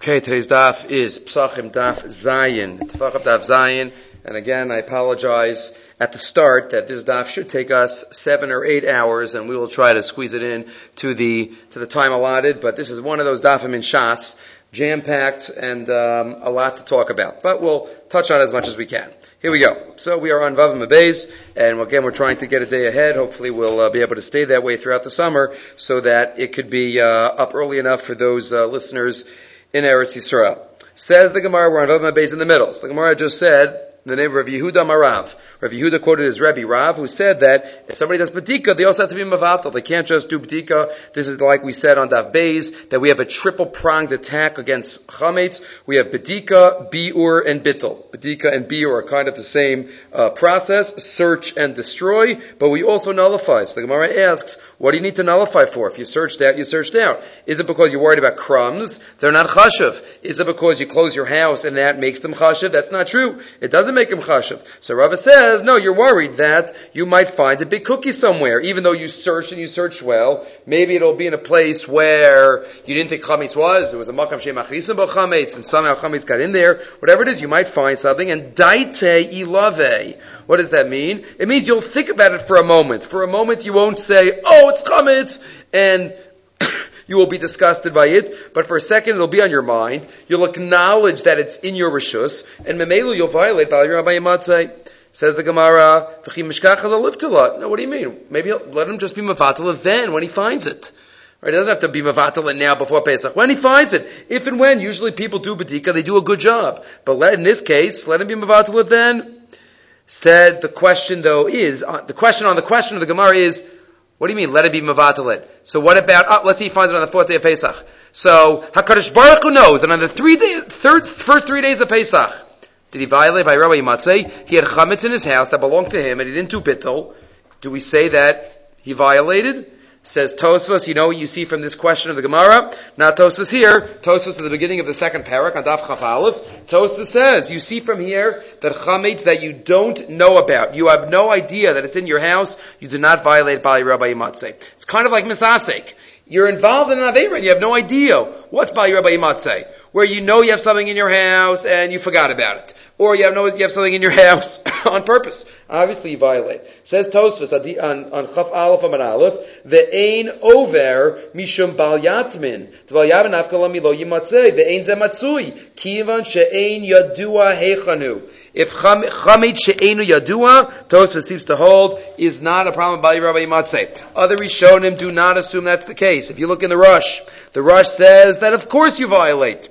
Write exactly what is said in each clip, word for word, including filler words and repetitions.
Okay, today's daf is Psachim Daf Zayin. Tefachim Daf Zayin. And again, I apologize at the start that this daf should take us seven or eight hours, and we will try to squeeze it in to the to the time allotted. But this is one of those dafim in Shas, jam-packed and um, a lot to talk about. But we'll touch on as much as we can. Here we go. So we are on Vav Mabez, and again, we're trying to get a day ahead. Hopefully we'll uh, be able to stay that way throughout the summer so that it could be uh, up early enough for those uh, listeners in Eretz Yisrael. Says the Gemara, we're on Vav Mabez in the middle. So the Gemara just said, the name of Rav Yehuda Marav. Rav Yehuda quoted his Rebbe Rav, who said that if somebody does B'dika, they also have to be Mavatal. They can't just do B'dika. This is like we said on Daf Beis, that we have a triple-pronged attack against Chametz. We have B'dika, Bi'ur, and Bittul. B'dika and Bi'ur are kind of the same uh, process, search and destroy, but we also nullify. So the Gemara asks, what do you need to nullify for? If you searched out, you searched out. Is it because you're worried about crumbs? They're not chashav. Is it because you close your house and that makes them chashav? That's not true. It doesn't make them chashav. So Rava says, no, you're worried that you might find a big cookie somewhere. Even though you searched and you searched well, maybe it'll be in a place where you didn't think chametz was. It was a makam she'machrisim bo chametz, and somehow chametz got in there. Whatever it is, you might find something. And daite ilave. What does that mean? It means you'll think about it for a moment. For a moment, you won't say, oh, it's chametz, and you will be disgusted by it, but for a second it'll be on your mind. You'll acknowledge that it's in your rishus, and memelu you'll violate Bal Yirah B'Yimatzei. Says the Gemara, V'chi mishkach hazal livtala. No, what do you mean? Maybe he'll, let him just be mavatal then, when he finds it. Right? He doesn't have to be mavatal now before Pesach. When he finds it. If and when, usually people do B'dika, they do a good job. But let, in this case, let him be mavatal then. Said the question though is, uh, the question on the question of the Gemara is, what do you mean, let it be mavatalit? So what about, oh, let's see he finds it on the fourth day of Pesach. So, HaKadosh Baruch Hu knows that on the three day, third, first three days of Pesach, did he violate by Rabbi Yimatzei? He had chametz in his house that belonged to him and he didn't do bittul. Do we say that he violated? Says Tosfos, you know what you see from this question of the Gemara? Not Tosfos here. Tosfos at the beginning of the second parak on Daf Chaf Aleph. Tosfos says, you see from here that chametz that you don't know about, you have no idea that it's in your house, you do not violate Bali Rabbi Yimatzei. It's kind of like misasek. You're involved in an Aveira and you have no idea what's Bali Rabbi Yimatzei, where you know you have something in your house and you forgot about it. Or you have no, you have something in your house on purpose. Obviously you violate. Says Tosfos on, on Chaf Aleph Amar Aleph, ve'ein over mishum bal yatmin. T'bal yavin afkala milo yimatzei, ve'ein ze matzui, kivan she'ein yadua heichanu. If chametz she'einu yadua, Tosfos seems to hold, is not a problem by Rabbi Yimatzei. Other Rishonim do not assume that's the case. If you look in the Rush, the Rush says that of course you violate.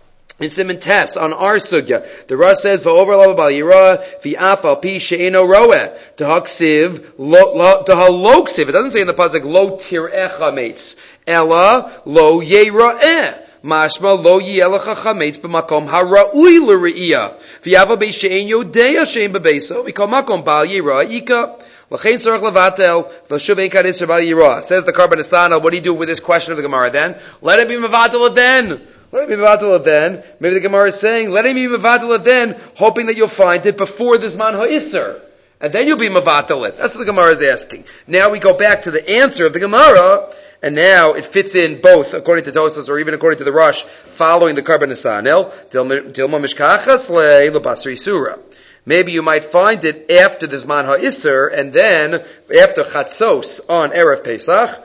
In Siman Tes, on our sugya, the Rosh says, "Va'over lava bal yirah, v'af al pi she'eno roeh, tahaksiv, lo tahaloksiv." It doesn't say in the pasuk lo tirecha meitz, ella lo yeraeh. Mashma lo yelecha chametz b'makom hara'ui l're'iyah. V'yava bei she'en yodea she'en bebeso, v'kol makom bal yirah ika. L'chein tzorach levatel, v'shuv ein kadis bal yirah. Says the Karban Asana, what do you do with this question of the Gemara then? Let it be mevatel then. Let him be mevatel then. Maybe the Gemara is saying, let him be mevatel then, hoping that you'll find it before the Zman HaIsser. And then you'll be mevatel. That's what the Gemara is asking. Now we go back to the answer of the Gemara, and now it fits in both, according to Tosfos, or even according to the Rush, following the Karban Nesanel, Dilma Mishkachas Le L'Basri Surah. Maybe you might find it after the Zman HaIsser, and then after Chatzos on Erev Pesach,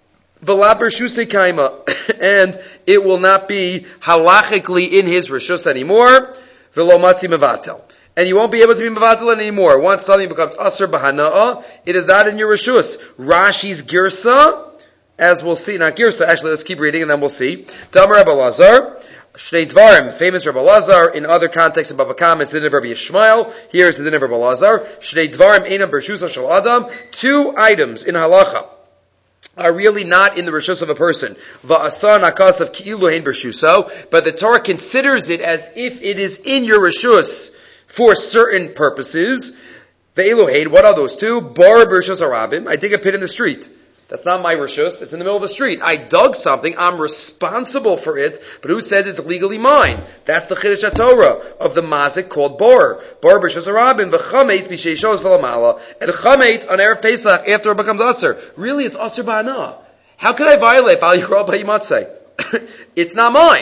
and it will not be halachically in his rishus anymore. And you won't be able to be mevatel anymore. Once something becomes asur b'hana'ah, it is not in your rishus. Rashi's girsa, as we'll see, not girsa, actually let's keep reading and then we'll see. Tamar Rabbi Lazar, Shnei Dvarim, famous Rabbi Lazar, in other contexts of Bava Kama, it's the din of Rabbi Yishmael, here is the din of Rabbi Lazar. Shnei Dvarim einam b'rishus shel Adam, two items in halacha are really not in the rishus of a person. Va'asa nakas of ki'ilu hein b'rshuso, but the Torah considers it as if it is in your rishus for certain purposes. Ve'ilu hein, what are those two? Bar b'rshus harabim, I dig a pit in the street. That's not my rishus, it's in the middle of the street. I dug something, I'm responsible for it, but who says it's legally mine? That's the Chiddush HaTorah of the mazik called Bor. Bor b'rshus harabim, v'chametz b'sheishos v'lamala, and chametz on Erev Pesach after it becomes asur. Really, it's asur ba'ana. How can I violate Bal Yirah B'Yimatzei? It's not mine.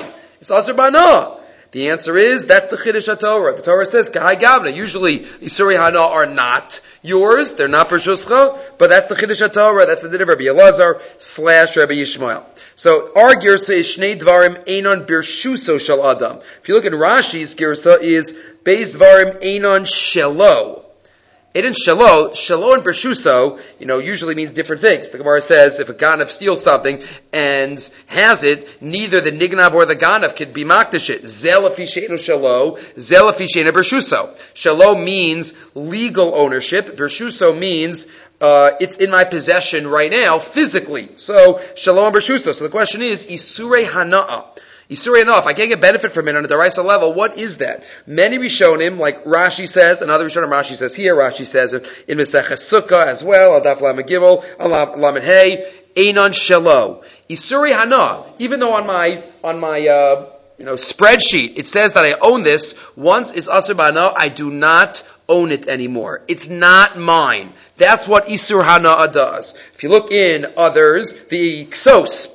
It's Asr B'Hana. The answer is, that's the Chiddush HaTorah. The Torah says, Kahai Gavna. Usually, Isurei Hana are not yours. They're not Bershuscha. But that's the Chiddush HaTorah. That's the din of Rabbi Elazar slash Rabbi Yishmael. So, our Girsa is Shnei Dvarim Einon Bershuso Shel Adam. If you look at Rashi's Girsa is Beis Dvarim Einon Shelo. Einon Shelo, Shelo and Bershuso, you know, usually means different things. The Gemara says if a Ganav steals something and has it, neither the Nignav or the Ganav could be makdash it. Zelafi Sheino Shelo, Zelafi Sheino Bershuso. Shelo means legal ownership. Bershuso means Uh, it's in my possession right now, physically. So, Shalom Bershuso. So the question is, Isurei Hana'a. Isurei Hana'a, if I can't get benefit from it on a Daraisa level, what is that? Many Rishonim, like Rashi says, another Rishonim Rashi says here, Rashi says in Meseches Sukkah as well, Adaf Lamed Gimel, Lamed Hey, Einon Shelo. Isurei Hana'a, even though on my, on my, uh, you know, spreadsheet, it says that I own this, once it's Asur B'Hana, I do not own it anymore. It's not mine. That's what Isur Hana'a does. If you look in others, the Ksos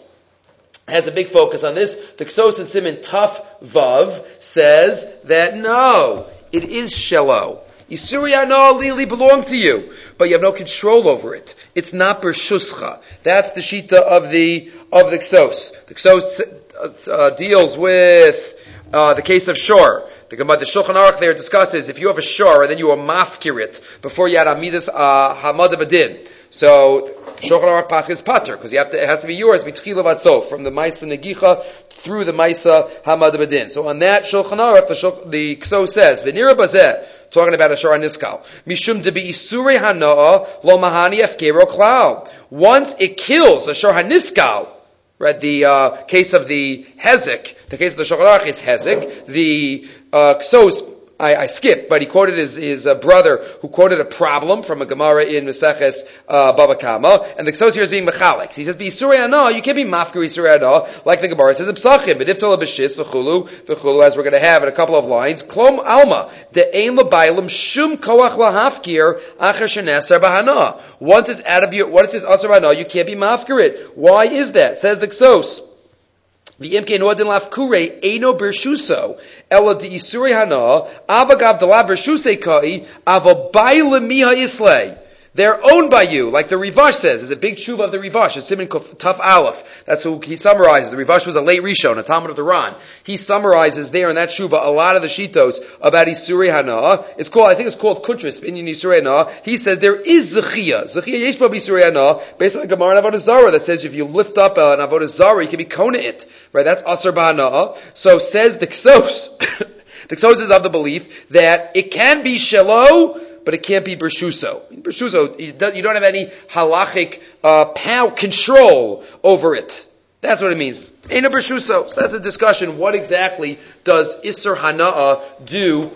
has a big focus on this. The Ksos in Siman Taf Vav says that no, it is Shelo. Isur Hana'a really belong to you, but you have no control over it. It's not Bershuscha. That's the Shita of the of the Ksos. The Ksos uh, deals with uh, the case of Shor. The Gemara, the Shulchan Aruch there discusses if you have a shor and then you are mafkirit before you had amidas uh, hamad badin. So Shulchan Aruch paskins pater because you have to, it has to be yours mitchila vatsof from the Maisa Negicha through the Maisa hamad badin. So on that Shulchan Aruch the Shul, the Kso says v'nira bazeh talking about a shor niskal mishum de beisurei hana'a lo mahani efkero klal. Once it kills a shor niskal. Right, the uh, case of the Hezek, the case of the Shulchan Aruch is Hezek. The uh, Ksos, I, I skipped, but he quoted his, his uh, brother who quoted a problem from a Gemara in Meseches uh, Baba Kama, and the Ksos here is being Mechalex. He says, "B'Yisurei Hana, you can't be Mafkir Yisurei Hana," like the Gemara says in Psachim, "B'Diftala B'Shis v'Chulu v'Chulu," as we're going to have in a couple of lines. Klom Alma de'ein l'Bailam shum koach lahafkir acher sheneser b'Hana. Once it's out of your, once it's Asur B'Hana, you can't be Mafkir it. Why is that? Says the Ksos. V'imke noadin lafkure eino bershuso ela di isurei hana avagav dela bershusei kai avabayla miha islay. They're owned by you, like the Rivash says. There's a big tshuva of the Rivash. It's Siman Taf Aleph. That's who he summarizes. The Rivash was a late Rishon, a Talmud of the Ran. He summarizes there in that tshuva a lot of the shitos about Isurei Hana. It's called, I think it's called Kutris in Isurei Hana. He says there is Zechia. Zechia Yesh Bo Isurei Hana, based on the Gemara in Avodah Zarah that says if you lift up an Avodah Zarah, you can be kona it. Right? That's Asur B'Hana. So says the Ksos. The Ksos is of the belief that it can be Shelo, but it can't be Bershuso. Bershuso, you don't have any halachic uh, power, control over it. That's what it means. Ain't a Bershuso. So that's a discussion. What exactly does Isur Hana'a do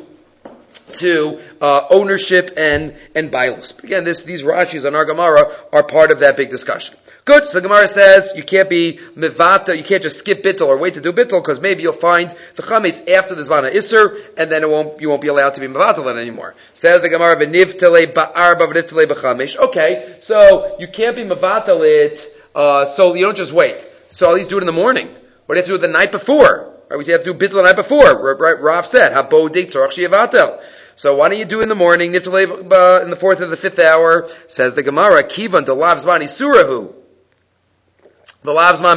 to uh, ownership and and bailus? But again, this, these Rashis on our Gemara are part of that big discussion. Good. So the Gemara says you can't be mivata, you can't just skip bittul or wait to do bittul because maybe you'll find the chametz after the zvana isser, and then it won't, you won't be allowed to be mivatal anymore. Says the Gemara, v'nivtele ba'arba v'nivtele b'chamesh. Okay, so you can't be mivatal it, uh, so you don't just wait. So at least do it in the morning. What do you have to do the night before? Right, we have to do bittul the night before. Right, Rav said, habo deit tzorach she'yavatel. So why don't you do it in the morning, nivtele in the fourth or the fifth hour? Says the Gemara, kivan de lav zvani surahu. The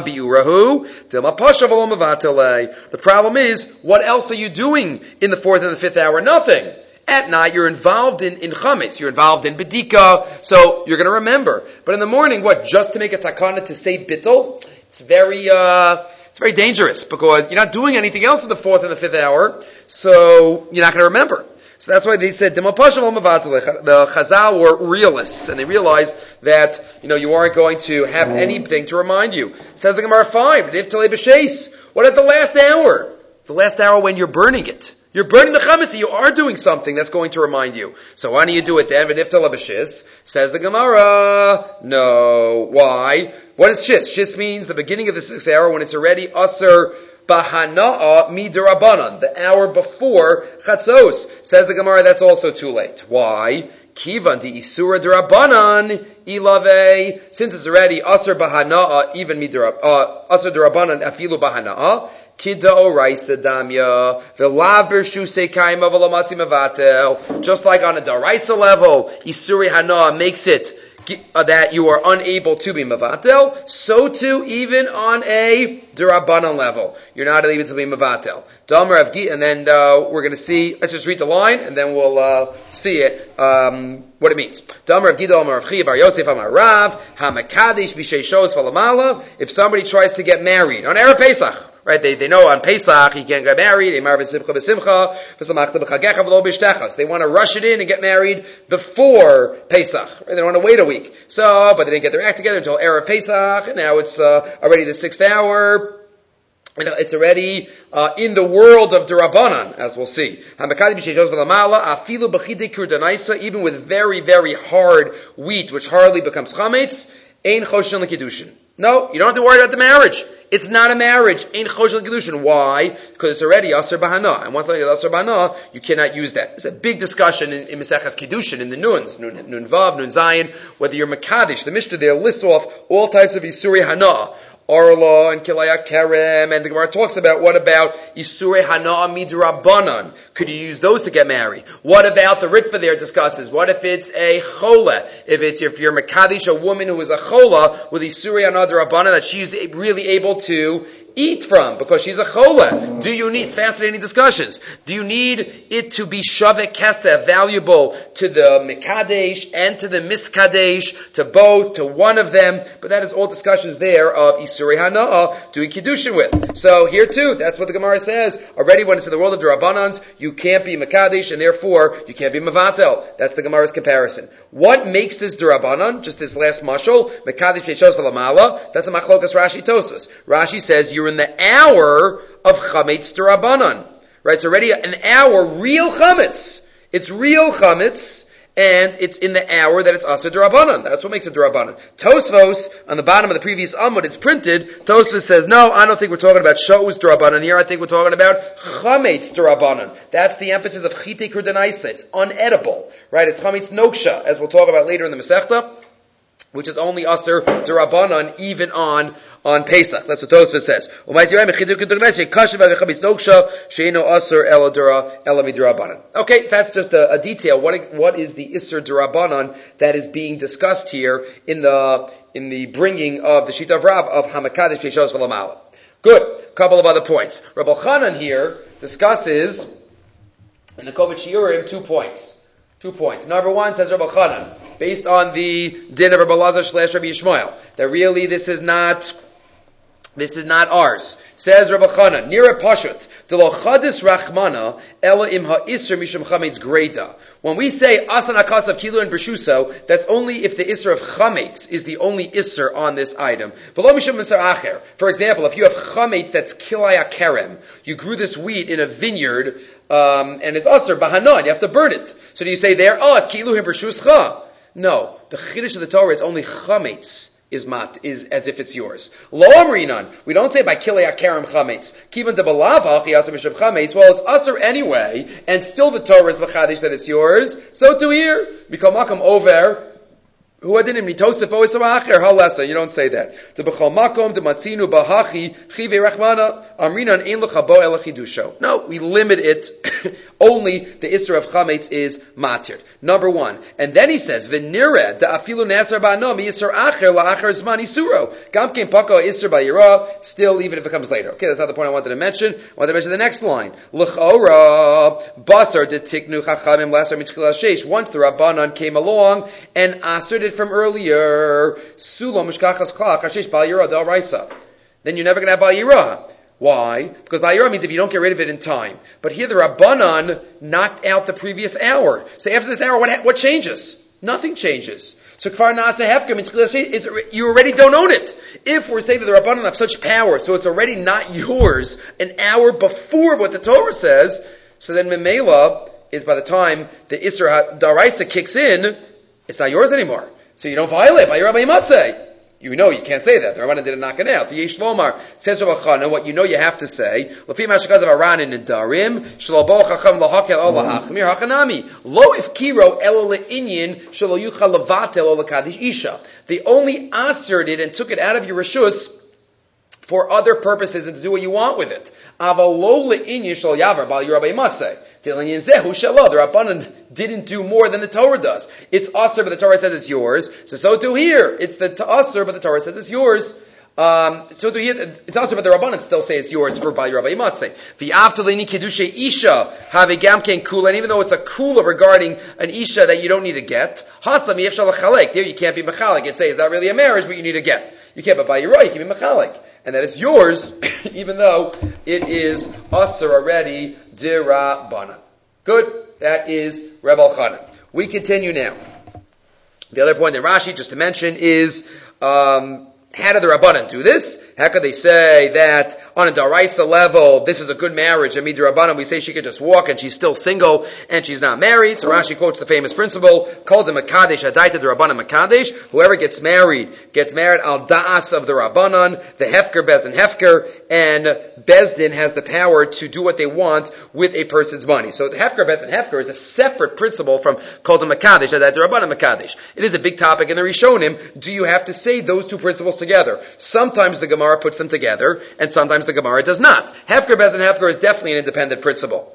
problem is, what else are you doing in the fourth and the fifth hour? Nothing. At night, you're involved in, in chametz, you're involved in bedika, so you're going to remember. But in the morning, what, just to make a takana to say bittul? It's very, uh, it's very dangerous, because you're not doing anything else in the fourth and the fifth hour, so you're not going to remember. So that's why they said, the Chazal were realists, and they realized that, you know, you aren't going to have anything to remind you. Says the Gemara five, what at the last hour? The last hour when you're burning it. You're burning the chametz, so you are doing something that's going to remind you. So why don't you do it then? Says the Gemara, no. Why? What is shis? Shis means the beginning of the sixth hour when it's already usher Bahana'a midirabanan, the hour before chatzos. Says the Gemara, that's also too late. Why? Kivan di isura dirabanan ilave. Since it's already asur bahana'a, even midirab, uh, asur dirabanan afilu bahana'a. Kida oraisa damya, v'lav bershusei kaima v'lamatzi mevatel. Just like on a daraisa level, Isuri Hana makes it uh, that you are unable to be mevatel, so too even on a derabanan level, you're not able to be mevatel. Damar Avgi, and then uh, we're going to see, let's just read the line, and then we'll uh, see it, um, what it means. Damar Avgi, Damar Avchi, Bar Yosef, Amar Rav, HaMakadesh, B'Shei Shos, Valamala. If somebody tries to get married on Erev Pesach, right? They they know on Pesach he can't get married. They want to rush it in and get married before Pesach. Right? They don't want to wait a week. So, but they didn't get their act together until Erev Pesach, and now it's uh, already the sixth hour. And it's already uh, in the world of Durabanan, as we'll see. Even with very, very hard wheat, which hardly becomes chametz, ein choshen l'kedushin. No, you don't have to worry about the marriage. It's not a marriage. Ein choshen l'kedushin. Why? Because it's already aser bahana. And once it's aser bahana, you cannot use that. It's a big discussion in, in Maseches Kedushin, in the Nuns, Nun, Nun Vav, Nun Zayin, whether you're Mekadesh. The Mishnah there lists off all types of Isuri Hana. Arla and Kilaya Kerem, and the Gemara talks about what about Isurei Hana'a Midrabanan? Could you use those to get married? What about the Ritva there discusses? What if it's a Chola? If it's if you're Mekadesh, a woman who is a Chola with Isurei Hana'a Drabanan that she's really able to eat from because she's a chola. Do you need, it's fascinating discussions. Do you need it to be shaveh kesef, valuable to the mikadesh and to the miskadesh, to both, to one of them? But that is all discussions there of Isurei Hana'a doing Kiddushin with. So here too, that's what the Gemara says. Already when it's in the world of Durabanans, you can't be mikadesh and therefore you can't be mevatel. That's the Gemara's comparison. What makes this Durabanan? Just this last mashal, mikadesh v'shos v'lamala. That's a machlokas Rashi Tosas. Rashi says you're in the hour of chametz derabanan, right? It's already an hour, real chametz. It's real chametz, and it's in the hour that it's aser derabanan. That's what makes it derabanan. Tosfos, on the bottom of the previous amud, it's printed. Tosfos says, no, I don't think we're talking about shos derabanan here. I think we're talking about chametz derabanan. That's the emphasis of chitei kurdenaisa. It's unedible, right? It's chametz noksha, as we'll talk about later in the Masechta, which is only aser derabanan, even on on Pesach. That's what Tosfos says. Okay, so that's just a, a detail. What what is the Isser Durabanan that is being discussed here in the in the bringing of the Shita of Rav of Hamakadesh Yeshos V'Lamala? Good. Couple of other points. Rabbi Chanan here discusses in the Kovach Shiurim two points. Two points. Number one, says Rabbi Chanan, based on the din of Rabbi Lazar slash Rabbi Yishmael, that really this is not This is not ours. Says Rabbi Chanan, Nira Pashut, Delo Chadis Rachmana, Ela Im HaIsr Mishum Chametz Greda. When we say Asan Akas of Kilo and Bershuso, that's only if the Isser of Chametz is the only Isser on this item. V'lo Mishum Misar Acher. For example, if you have Chametz that's Kilaya Kerem, you grew this wheat in a vineyard, um, and it's Asr Bahanan, you have to burn it. So do you say there, oh, it's Kilo and Bershuscha? No. The Chiddush of the Torah is only Chametz is mat, is as if it's yours. Lo amrinan. We don't say by kilei akarim chametz. Kivan de balava chiyasa mishav chametz. Well, it's usher anyway, and still the Torah is v'chadish that it's yours. So to here, mikol makom over. Who adinim nitosef oisamacher halesa. You don't say that. To b'chol makom de matzinu bahachi chive rachmana amrinan ein lechabo el chidusho. No, we limit it. Only the Isra of Chametz is matir. Number one. And then he says, V'nira da afilu nasar ba'ano mi Isra acher la'acher zman isuro. Gamkein pako Isra ba'yira, still even if it comes later. Okay, that's not the point I wanted to mention. I wanted to mention the next line. L'chora basar de tiknu chachamim lasar mitchil sheish. Once the Rabbanan came along and asered it from earlier, sulam mishkachas klach hashish ba'yira da raisa. Then you're never going to have ba'yira. Why? Because Ba'yira means if you don't get rid of it in time. But here the Rabbanan knocked out the previous hour. So after this hour, what what changes? Nothing changes. So Kfar Na'aseh Hefker, you already don't own it. If we're saying that the Rabbanan have such power, so it's already not yours an hour before what the Torah says, so then Memela, is by the time the Isra Daraisa kicks in, it's not yours anymore. So you don't violate Ba'yira B'yimatzeh. You know you can't say that. The Rabbanan didn't knock it out. The Yesh Lomar says Rabbi Chana, what you know you have to say. L'fi mashakaz of Aran in Nedarim, shelo bo chacham lahakel ol lahachmir hachanami. Lo if kiro elo le'inyin shelo yuchal levatel ol lekadish isha. They only asserted and took it out of your reshus for other purposes and to do what you want with it. Avalo le'inyan shel yavar bal yirabei matzeh. Tilin zehu shelo. The Rabbanan didn't do more than the Torah does. It's usher, but the Torah says it's yours. So so too here. It's the usher, but the Torah says it's yours. Um, so to here, it's also, but the Rabbanan still say it's yours for Bal Yirabei Matzeh. V'yavtalini kedushe isha have a gamken kula, and even though it's a kula regarding an isha that you don't need to get, hasam yefshal chalek. There you can't be mechalik. You'd say, is that really a marriage? But you need to get. You can't, but by Yirah, you can be mechalik, and that it's yours, even though it is usher already dirabanan. Good. That is Reb Elchanan. We continue now. The other point that Rashi just to mention is. Um, How do the Rabbanan do this? How could they say that on a Daraisa level, this is a good marriage, and Mid Rabbanan, we say she could just walk and she's still single and she's not married? So Rashi quotes the famous principle, called the Makadesh, Adaita the Rabbanan Makadesh. Whoever gets married, gets married al Da'as of the Rabbanan, the Hefker, Bezdin Hefker, and Bezdin has the power to do what they want with a person's money. So the Hefker, Bezdin Hefker is a separate principle from called the Makadesh, Adaita the Rabbanan Makadesh. It is a big topic in the Rishonim. Do you have to say those two principles together? Sometimes the Gemara puts them together, and sometimes the Gemara does not. Hefker, Bezdin, Hefker is definitely an independent principle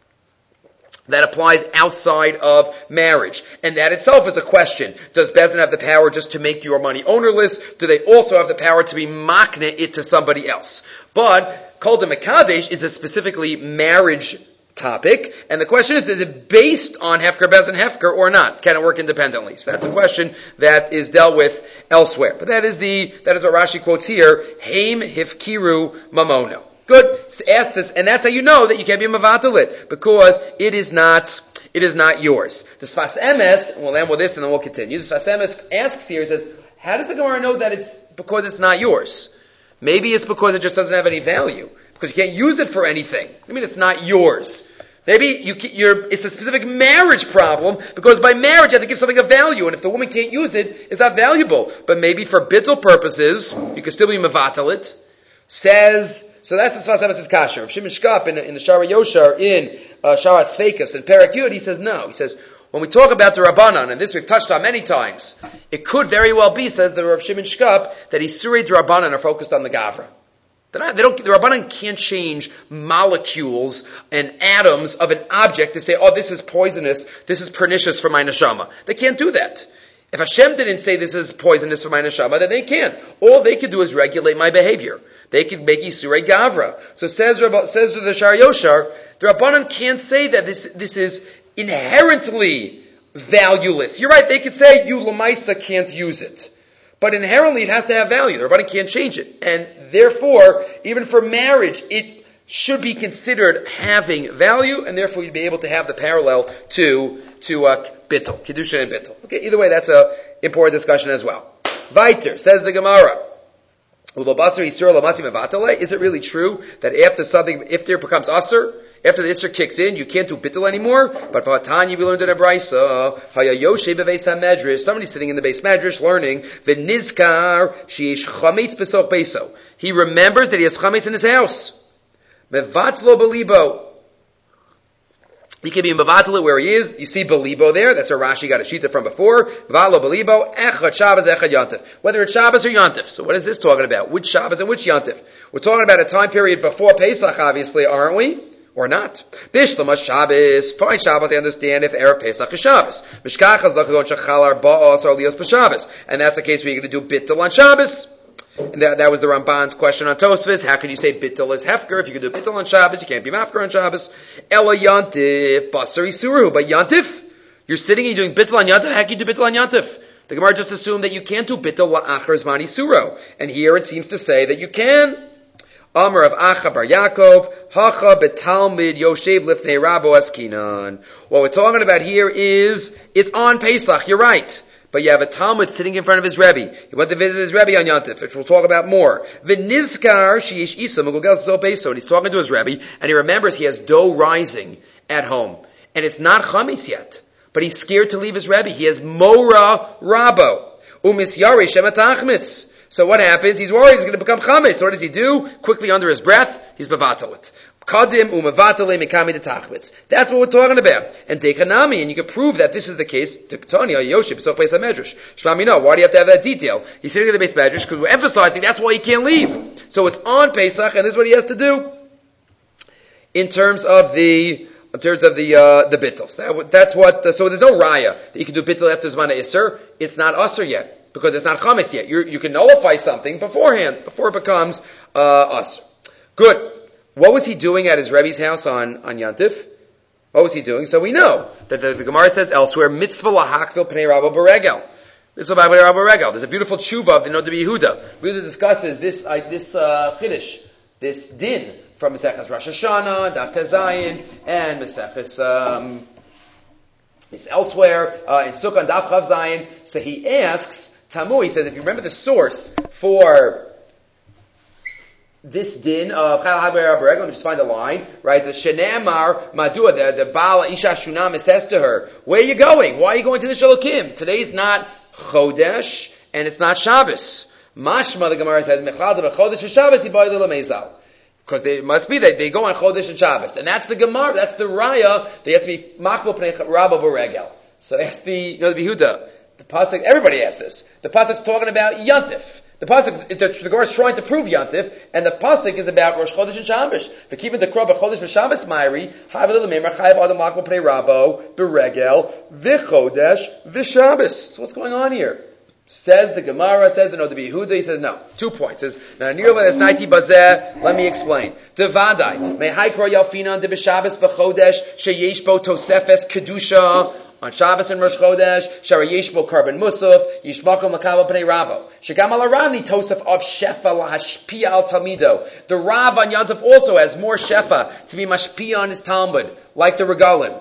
that applies outside of marriage. And that itself is a question. Does Bezdin have the power just to make your money ownerless? Do they also have the power to be makne it to somebody else? But Kol Mekadesh is a specifically marriage topic, and the question is, is it based on Hefker, Bezdin, Hefker or not? Can it work independently? So that's a question that is dealt with elsewhere. But that is the, that is what Rashi quotes here, Haim Hifkiru Mamono. Good. So ask this, and that's how you know that you can't be a Mavatalit, because it is not, it is not yours. The Sfas Emes, we'll end with this and then we'll continue. The Sfas Emes asks here, says, how does the Gemara know that it's because it's not yours? Maybe it's because it just doesn't have any value. Because you can't use it for anything. I mean, it's not yours. Maybe you, you're, it's a specific marriage problem, because by marriage you have to give something of value, and if the woman can't use it, it's not valuable. But maybe for bittul purposes, you can still be mevatalit. Says, so that's the Sfas Emes' kasher. Rav Shimon Shkop in, in the Shara Yoshar, in uh, Shara Sfeikas, in Perek Yud, he says no. He says, when we talk about the Rabbanan, and this we've touched on many times, it could very well be, says the Rav Shimon Shkop, that Isurei Rabbanan are focused on the Gavra. Not, they don't, the Rabbanan can't change molecules and atoms of an object to say, oh, this is poisonous, this is pernicious for my neshama. They can't do that. If Hashem didn't say this is poisonous for my neshama, then they can't. All they can do is regulate my behavior. They can make Isurei Gavra. So says, says the Shar Yoshar, the Rabbanan can't say that this, this is inherently valueless. You're right, they could say you Lamaisa can't use it. But inherently it has to have value. The Rabbanan can't change it. And therefore, even for marriage, it should be considered having value, and therefore you'd be able to have the parallel to, to, uh, bittul, kedushin and bittul. Okay, either way, that's a important discussion as well. Weiter, says the Gemara. Is it really true that after something, if there becomes asr, after the Isser kicks in, you can't do bittul anymore? But for Tanya, we learned in a Brisa, Hayayoshe beveis hamedrash, somebody's sitting in the base medrash learning, v'nizkar sheyesh chametz besoch beso. He remembers that he has chametz in his house. Mevatzlo belibo. He can be in Mevatzlo where he is. You see belibo there. That's where Rashi got a shita from before. Valo belibo, echad Shabbos, echad Yantif. Whether it's Shabbos or Yantif. So what is this talking about? Which Shabbos and which Yantif? We're talking about a time period before Pesach, obviously, aren't we? Or not. Bishlama Shabbos, fine Shabbos, I understand if Erev Pesach is Shabbos. Mishkachas lachadon shachalar ba'os or lios b'Shabbos. And that's the case where you're going to do bittul on Shabbos. And that, that was the Ramban's question on Tosfos. How can you say bittul is hefker? If you can do bittul on Shabbos, you can't be mafker on Shabbos. Ela yantif, basari suru. But yantif, you're sitting and you're doing bittul on yantif. How can you do bittul on yantif? The Gemara just assumed that you can't do bittul la'achar zmani suro. And here it seems to say that you can. Amar of Acha Bar Yaakov, Hacha betalmid Yoshev lifnei Rabo Askinan. What we're talking about here is, it's on Pesach, you're right. But you have a Talmud sitting in front of his Rebbe. He went to visit his Rebbe on Yantif, which we'll talk about more. V'nizkar sheyesh isa megulgel do beso. And he's talking to his Rebbe, and he remembers he has dough rising at home. And it's not chametz yet. But he's scared to leave his Rebbe. He has Mora Rabo. Umis Yare Shemet Achmitz. So what happens? He's worried he's going to become chametz. So what does he do? Quickly under his breath, he's bavatalit. Kadim umavatale mikami detachmitz. That's what we're talking about. And dechanami, and you can prove that this is the case. Tanya Yoshib, so place medrash. Shlomi, no. Why do you have to have that detail? He's sitting at the base medrash because we're emphasizing that's why he can't leave. So it's on Pesach, and this is what he has to do in terms of the in terms of the uh, the bittles. That, that's what. Uh, so there's no raya that you can do bittul after zman iser. It's not usher yet because it's not chametz yet. You're, you can nullify something beforehand before it becomes uh, usher. Good. What was he doing at his Rebbe's house on, on Yantif? What was he doing? So we know that the, the Gemara says elsewhere, mitzvah lahakvil pnei Rabbo beregel. Mitzvah pnei Rabbo beregel. There's a beautiful tshuva of the Noda Yehuda. Yehuda discusses this, uh, this, uh, chiddush, this din from Maseches Rosh Hashanah, Daf Tezayin, and Maseches, um, it's elsewhere, uh, in Sukkah and Daf Chav Zayin. So he asks, Tamu, he says, if you remember the source for this din of Chal HaBe'er HaBeregel, let me just find a line, right? The Shenamar Madua, the, the Baal Isha Shunam says to her, where are you going? Why are you going to the Shalokim? Today's not Chodesh, and it's not Shabbos. Mashma, the Gemara says, Mechal de Chodesh v'Shabbos yiboy l'Meizal. Because they must be, they, they go on Chodesh and Shabbos. And that's the Gemara, that's the Raya, they have to be Machbo Pnei Rabbo Beregel. So that's the, you know, the Behuda. The Pasuk, everybody asks this. The Pasuk's talking about Yantif. The pasuk, the, the Gemara is trying to prove Yantif, and the pasuk is about Rosh Chodesh and Shabbos. For keeping the krov Chodesh v'Shabbos Ma'iri, Havel Lemeimar Chayav Adam Makol Pnei Rabbo Beregel v'Chodesh v'Shabbos. So what's going on here? Says the Gemara, says the Noda Yehuda. He says no. Two points. Says now Nirla es Naiti Bazeh. Let me explain. Devadai Mehai Kro Yalfinan de B'Shabbos v'Chodesh sheyesh bo Tosefes Kedusha. On Shabbos and Rosh Chodesh, Shara Yeshbo Karban Musaf, Yishmakom Makabal Pnei Rabbo. Shagam al Aravni Tosef of Shefa lahashpia al Talmido. The Rav on Yantif also has more Shefa to be mashpia on his Talmud, like the Regalim.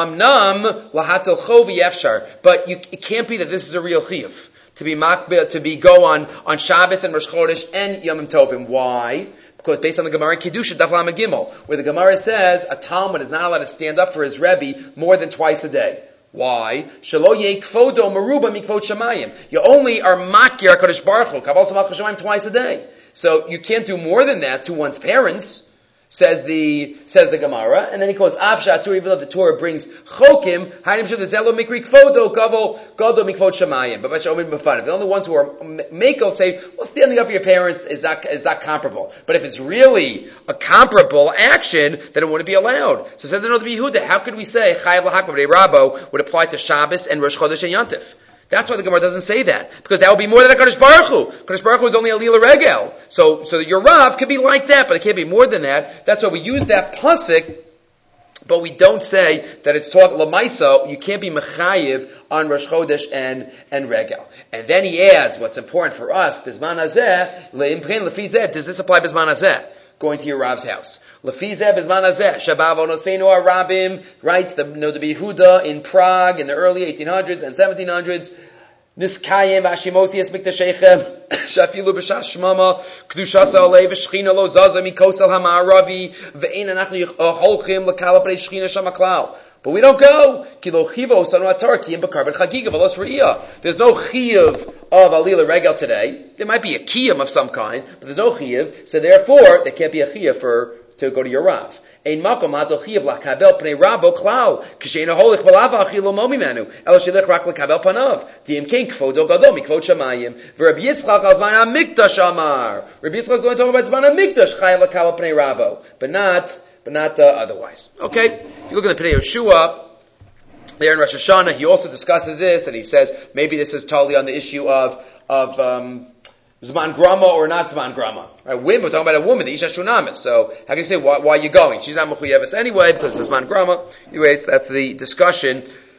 Amnam lahatel chovi efshar. But you, it can't be that this is a real chiyuv. To be makbeh, to be go on, on Shabbos and Rosh Chodesh and Yom Tovim. Why? Because based on the Gemara in Kiddusha, Daf Lamed Gimel, where the Gemara says a Talmud is not allowed to stand up for his Rebbe more than twice a day. Why? Shelo yekfodo meruba mikvod shamayim. You only are makir HaKadosh Baruch Hu, kabal samach shamayim twice a day. So you can't do more than that to one's parents, says the, says the Gemara. And then he quotes Avsha Torah, even though the Torah brings chokim, hainim shav zelo mikri kfodo, gavo, godo mikvod shamayim. But b'shomim b'fanav. The only ones who are makel say, well, standing up for your parents is not, is not comparable. But if it's really a comparable action, then it wouldn't be allowed. So says the Noda Yehuda, how could we say Chayav l'Hakma b'nei Rabbo would apply to Shabbos and Rosh Chodesh and Yantif? That's why the Gemara doesn't say that. Because that would be more than a Kadosh Baruch Hu. Kadosh Baruch Hu is only a Lila Regel. So, so your Rav could be like that, but it can't be more than that. That's why we use that pasuk, but we don't say that it's taught Lamaisa. You can't be Mechayiv on Rosh Chodesh and, and Regel. And then he adds, what's important for us, Bizman Hazeh, Le'imprein Lefizeh, does this apply Bizman Hazeh? Going to your Rav's house. Lefizeh Bizman Hazeh, Shabav Onoseinu Arabim, writes the Noda Yehuda in Prague in the early eighteen hundreds and seventeen hundreds, Niskayim Vashimosi es Mikdashechem, Shafilu B'Shas Shmama, Kedushasa Olei V'Shchina Lo Zaza Mikosel HaMa'aravi, Ve'ein Anachnu Holchim L'Kala B'nei Shchina Shamaklal. But we don't go. Kilo chivo sanu atar kiyim b'karben chagiga v'los re'iyah. There's no chiyuv of alila regel today. There might be a kiyum of some kind, but there's no chiyuv. So therefore, there can't be a chiyuv for to go to your Rav. Ein makom hato chiyuv lakabel pnei Rabbo klau kisheina holich balava achilo momi manu el shilech rak lakabel panav diim kein kvodo gadol mikvod shamayim v'Rabbi Yitzchak al zman hamikdash amar. Rabbi Yitzchak is going to talk about zman hamikdash chayav lakabel pnei Rabbo, but not. But not uh, otherwise. Okay? If you look at the Pnei Yehoshua, there in Rosh Hashanah, he also discusses this, and he says, maybe this is totally on the issue of, of, um, Zman Grama or not Zman Grama. Right? Women, we're talking about a woman, the Isha Shunamis. So, how can you say, why, why are you going? She's not Mechuyeves anyway, because of Zman Grama. Anyways, that's the discussion.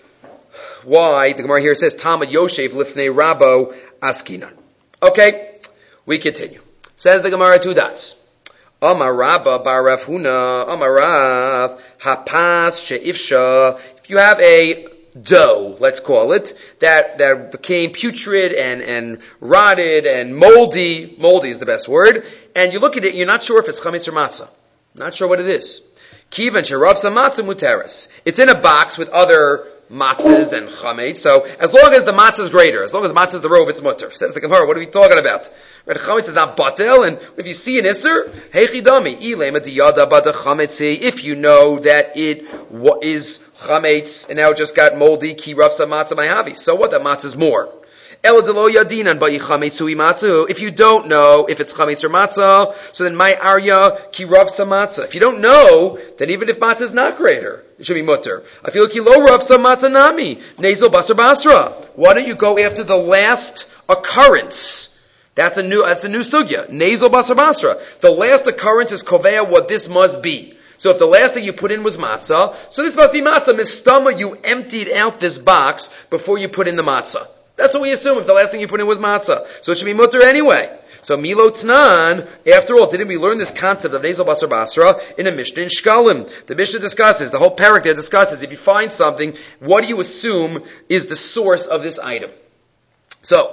Why? The Gemara here says, Talmud Yoshev Lifnei Rabbo Askinan. Okay? We continue. Says the Gemara, two dots. Amar Rabba bar Rav Huna, Amar Rav, Hapas she'ifsha. If you have a dough, let's call it, that, that became putrid and, and rotted and moldy, moldy is the best word, and you look at it, you're not sure if it's chametz or matzah. Not sure what it is. Kivan sherav matzah muteres. It's in a box with other matzahs and chametz. So as long as the matzah is greater, as long as matzah is the robe, it's mutter. Says the Gemara, what are we talking about? Right, chametz is not batel, and if you see an isser, heichidami ilema diyada bada chametzi. If you know that it is chametz and now it just got moldy, ki rafsa matzah mayhavi. So what? That matzah is more. If you don't know if it's chametz or matzah, so then my arya ki rafsa matzah. If you don't know, then even if matzah is not greater, it should be mutter. I feel ki lo rafsa matzah nami nezel basar basra. Why don't you go after the last occurrence? That's a new, that's a new sugya. Nezel basar basra. The last occurrence is kovea what this must be. So if the last thing you put in was matzah, so this must be matzah. Mistama, you emptied out this box before you put in the matzah. That's what we assume if the last thing you put in was matzah. So it should be mutter anyway. So Milo Tnan, after all, didn't we learn this concept of Nezel Basar Basra in a Mishnah in Shkalim? The Mishnah discusses, the whole parak there discusses, if you find something, what do you assume is the source of this item? So,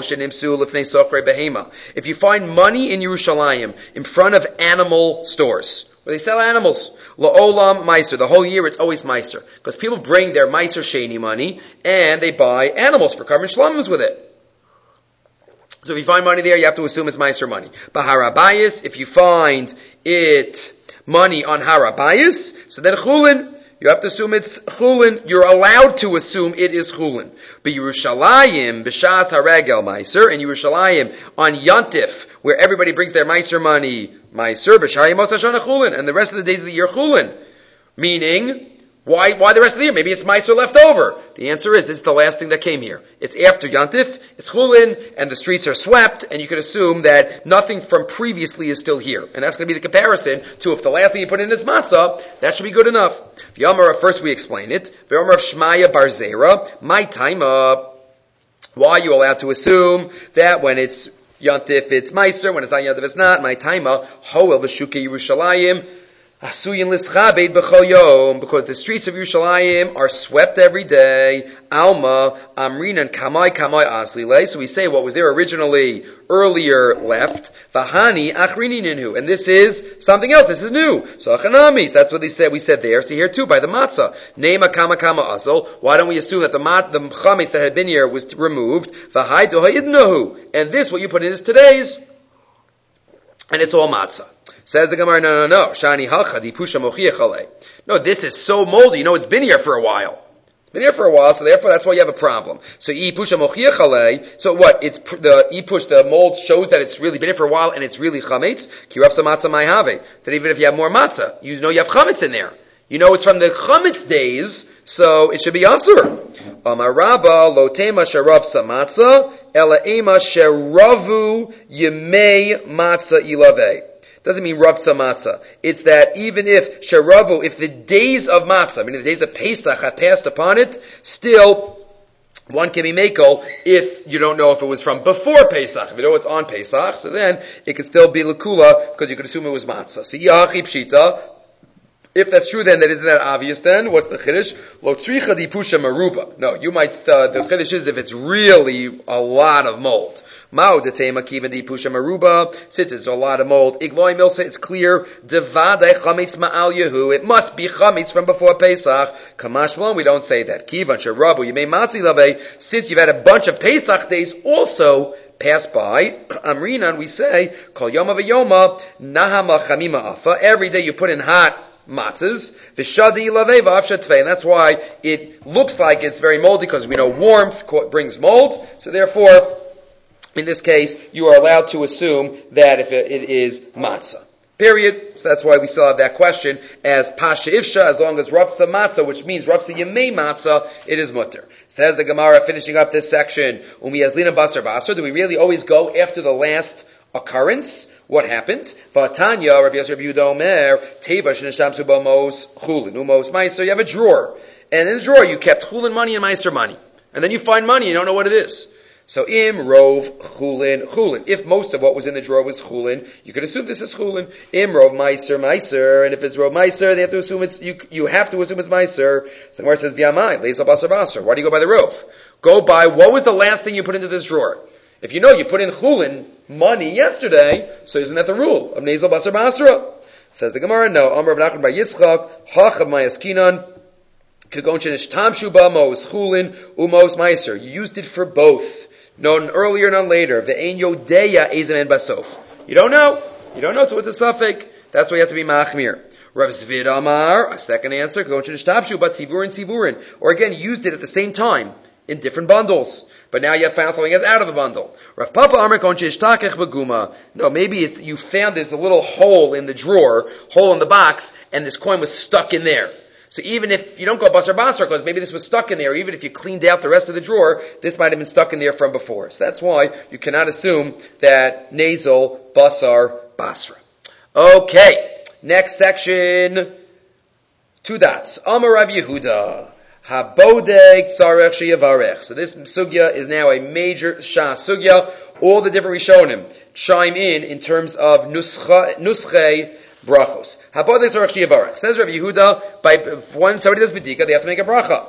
if you find money in Yerushalayim in front of animal stores, where they sell animals, La'olam Meiser, the whole year it's always Meiser. Because people bring their Meiser Sheni money and they buy animals for carbon shlomos with it. So if you find money there, you have to assume it's Meiser money. Baharabayis, if you find it money on Harabayis, so then Chulin, you have to assume it's Chulin. You're allowed to assume it is Chulin. But Yerushalayim, B'shas Haregel Meiser, and Yerushalayim on Yantif, where everybody brings their Meiser money, Meiser, B'shayim Osashana Chulin, and the rest of the days of the year Chulin. Meaning, why, why the rest of the year? Maybe it's Meiser left over. The answer is, this is the last thing that came here. It's after Yantif, it's Chulin, and the streets are swept, and you can assume that nothing from previously is still here. And that's going to be the comparison to if the last thing you put in is matzah, that should be good enough. V'yamar, first we explain it. V'yamar of Shmaya Barzera, my time up. Why are you allowed to assume that when it's Yantif it's Meiser, when it's not Yantif it's not? My time up. Hoel v'shuke Yerushalayim. Asuyin lischabed b'chol yom, because the streets of Yerushalayim are swept every day. Alma amrinan kamai kamai aslile. So we say what was there originally earlier left. Vahani achrinininu, and this is something else. This is new. So achanamis. That's what they said. We said there. So here too by the matzah. Nema kama kama asal. Why don't we assume that the mat the chametz that had been here was removed? Vahai dohayidnahu, and this what you put in is today's, and it's all matzah. Says the Gemara, no, no, no. Shani halcha pusha mochiachale. No, this is so moldy. You know, it's been here for a while. It's been here for a while, so therefore that's why you have a problem. So i pusha mochiachale. So what? It's the i push the mold shows that it's really been here for a while and it's really chametz. Kirafsa matzah mayhave. That even if you have more matzah, you know you have chametz in there. You know it's from the chametz days, so it should be asur. Amaraba lo tema sharafsa matzah ela ema sheravu yemei matzah ilave. Doesn't mean Ravsa Matzah. It's that even if Sharavu, if the days of Matzah, I mean the days of Pesach have passed upon it, still one can be Mekel if you don't know if it was from before Pesach. If you know it's on Pesach, so then it could still be Lakula because you could assume it was Matzah. So Yachi Pshita, if that's true then, that isn't that obvious then? What's the Chiddush? Lo Tzricha Di Pusha Maruba. No, you might, uh, the Chiddush is if it's really a lot of mold. Mao detema kiven di pusha maruba. Since it's a lot of mold, igloi milsa. It's clear. Devadei chametz ma'al yehu. It must be chametz from before Pesach. Kamashvon. We don't say that. Kivan sherabu yimei matzi lave. Since you've had a bunch of Pesach days also pass by. Amrinan. We say kol yoma v'yoma nahama chamima afa. Every day you put in hot matzahs. V'shadi laveva avshatvei. And that's why it looks like it's very moldy because we know warmth brings mold. So therefore, in this case, you are allowed to assume that if it, it is matzah. Period. So that's why we still have that question as pasha ifsha, as long as rafsa matzah, which means rafsa yemei matzah, it is mutter. Says the Gemara, finishing up this section, umi yazlina basar basar. Do we really always go after the last occurrence? What happened? Vatanya, Rabbi Yosef Yehuda Omer, teva shenashamsu b'mos chulin, umos meiser. You have a drawer, and in the drawer you kept chulin money and meiser money, and then you find money, you don't know what it is. So im rov chulin chulin. If most of what was in the drawer was chulin, you could assume this is chulin. Im rov meiser meiser, and if it's rov meiser, they have to assume it's you. You have to assume it's meiser. So the Gemara says v'yamai leisa basar basar. Why do you go by the rov? Go by what was the last thing you put into this drawer. If you know you put in chulin money yesterday, so isn't that the rule of nezel basar basra? Says the Gemara, no. Amar Rav Nachman bar Yitzchak hachav mayaskinan. Tamshu bamos chulin umos meiser. You used it for both. None earlier, none later. Ve'ein yodeya ezemen basof. You don't know. You don't know, so it's a suffix. That's why you have to be machmir. Rav Zvid Amar, a second answer, but sivurin sivurin. Or again, used it at the same time in different bundles. But now you have found something that's out of a bundle. Rav Papa Amar baguma. No, maybe it's you found there's a little hole in the drawer, hole in the box, and this coin was stuck in there. So even if you don't go basar basar, because maybe this was stuck in there, even if you cleaned out the rest of the drawer, this might have been stuck in there from before. So that's why you cannot assume that nasal basar basra. Okay. Next section, two dots. Amar Rav Yehuda, habodek tzarech sheyavarech. So this sugya is now a major shas sugya. All the different rishonim chime in in terms of nuschei brachos. Habodek tzarech sheyavarech. Says Rav Yehuda, by when somebody does bedika, they have to make a bracha.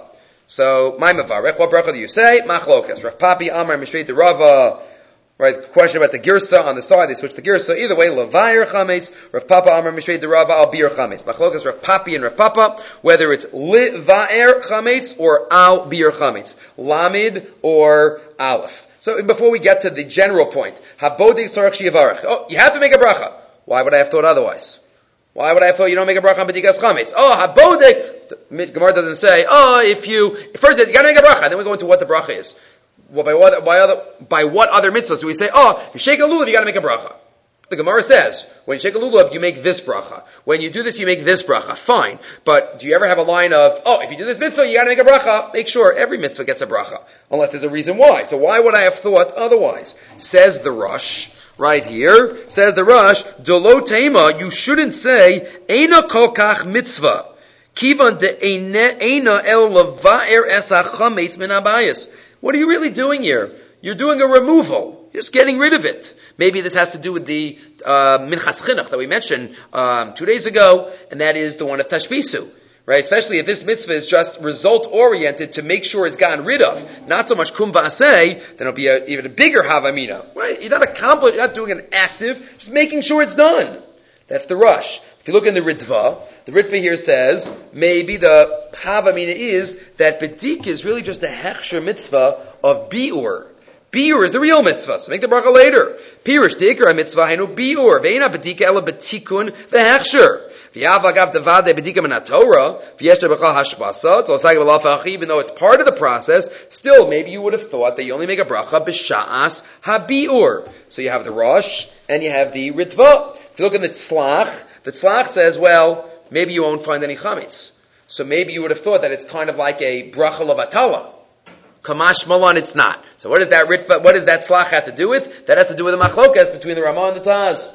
So my mavarech, what bracha do you say? Machlokas. Rav Papi Amar Mishrei de Rava. Right, question about the girsa on the side, they switch the girsa. Either way, Levayer chametz, Rav Papa Amar Mishrei de Rava al bir chametz. Machlokas Rav Papi and Rav Papa, whether it's Levayer chametz or al bir chametz. Lamid or Aleph. So before we get to the general point, Habodek tzarech sheyavarech. Oh, you have to make a bracha. Why would I have thought otherwise? Why would I have thought you don't make a bracha on bedikas chametz? Oh, Habodek, the Gemara doesn't say, oh, if you, first you gotta make a bracha, then we go into what the bracha is. Well, by what, by other, by what other mitzvahs do we say, oh, if you shake a lulav, you gotta make a bracha? The Gemara says, when you shake a lulav, you make this bracha. When you do this, you make this bracha. Fine. But do you ever have a line of, oh, if you do this mitzvah, you gotta make a bracha? Make sure every mitzvah gets a bracha. Unless there's a reason why. So why would I have thought otherwise? Says the Rosh, right here, says the Rosh, Dolo tema, you shouldn't say, Eina kolkach mitzvah. Kivan de eina el lavaer es hachametz min habayis. What are you really doing here? You're doing a removal. You're just getting rid of it. Maybe this has to do with the uh, Minchas Chinuch that we mentioned um, two days ago, and that is the one of Tashbisu. Right? Especially if this mitzvah is just result-oriented to make sure it's gotten rid of. Not so much kum va'aseh, then it'll be a, even a bigger havamina. Right? You're not accomplishing, you're not doing an active, just making sure it's done. That's the rush. If you look in the Ritva, the Ritva here says, maybe the havamina is that bedika is really just a hechsher mitzvah of biur. Biur is the real mitzvah, so make the bracha later. Pirish deikar mitzvah hainu biur. Ve'ena bedika ela betikun vehechsher. V'yavagav devade bedika min haTorah. V'yeshter b'chal hashbasa. Tlosag v'lafach. Even though it's part of the process, still maybe you would have thought that you only make a bracha b'sha'as habiur. So you have the Rosh and you have the Ritva. If you look in the Tzlach, the Tzlach says, well, maybe you won't find any chametz. So maybe you would have thought that it's kind of like a bracha levatala. Kamash malan, it's not. So what does that Ritva, what does that Tzlach have to do with? That has to do with the machlokas between the Ramah and the Taz.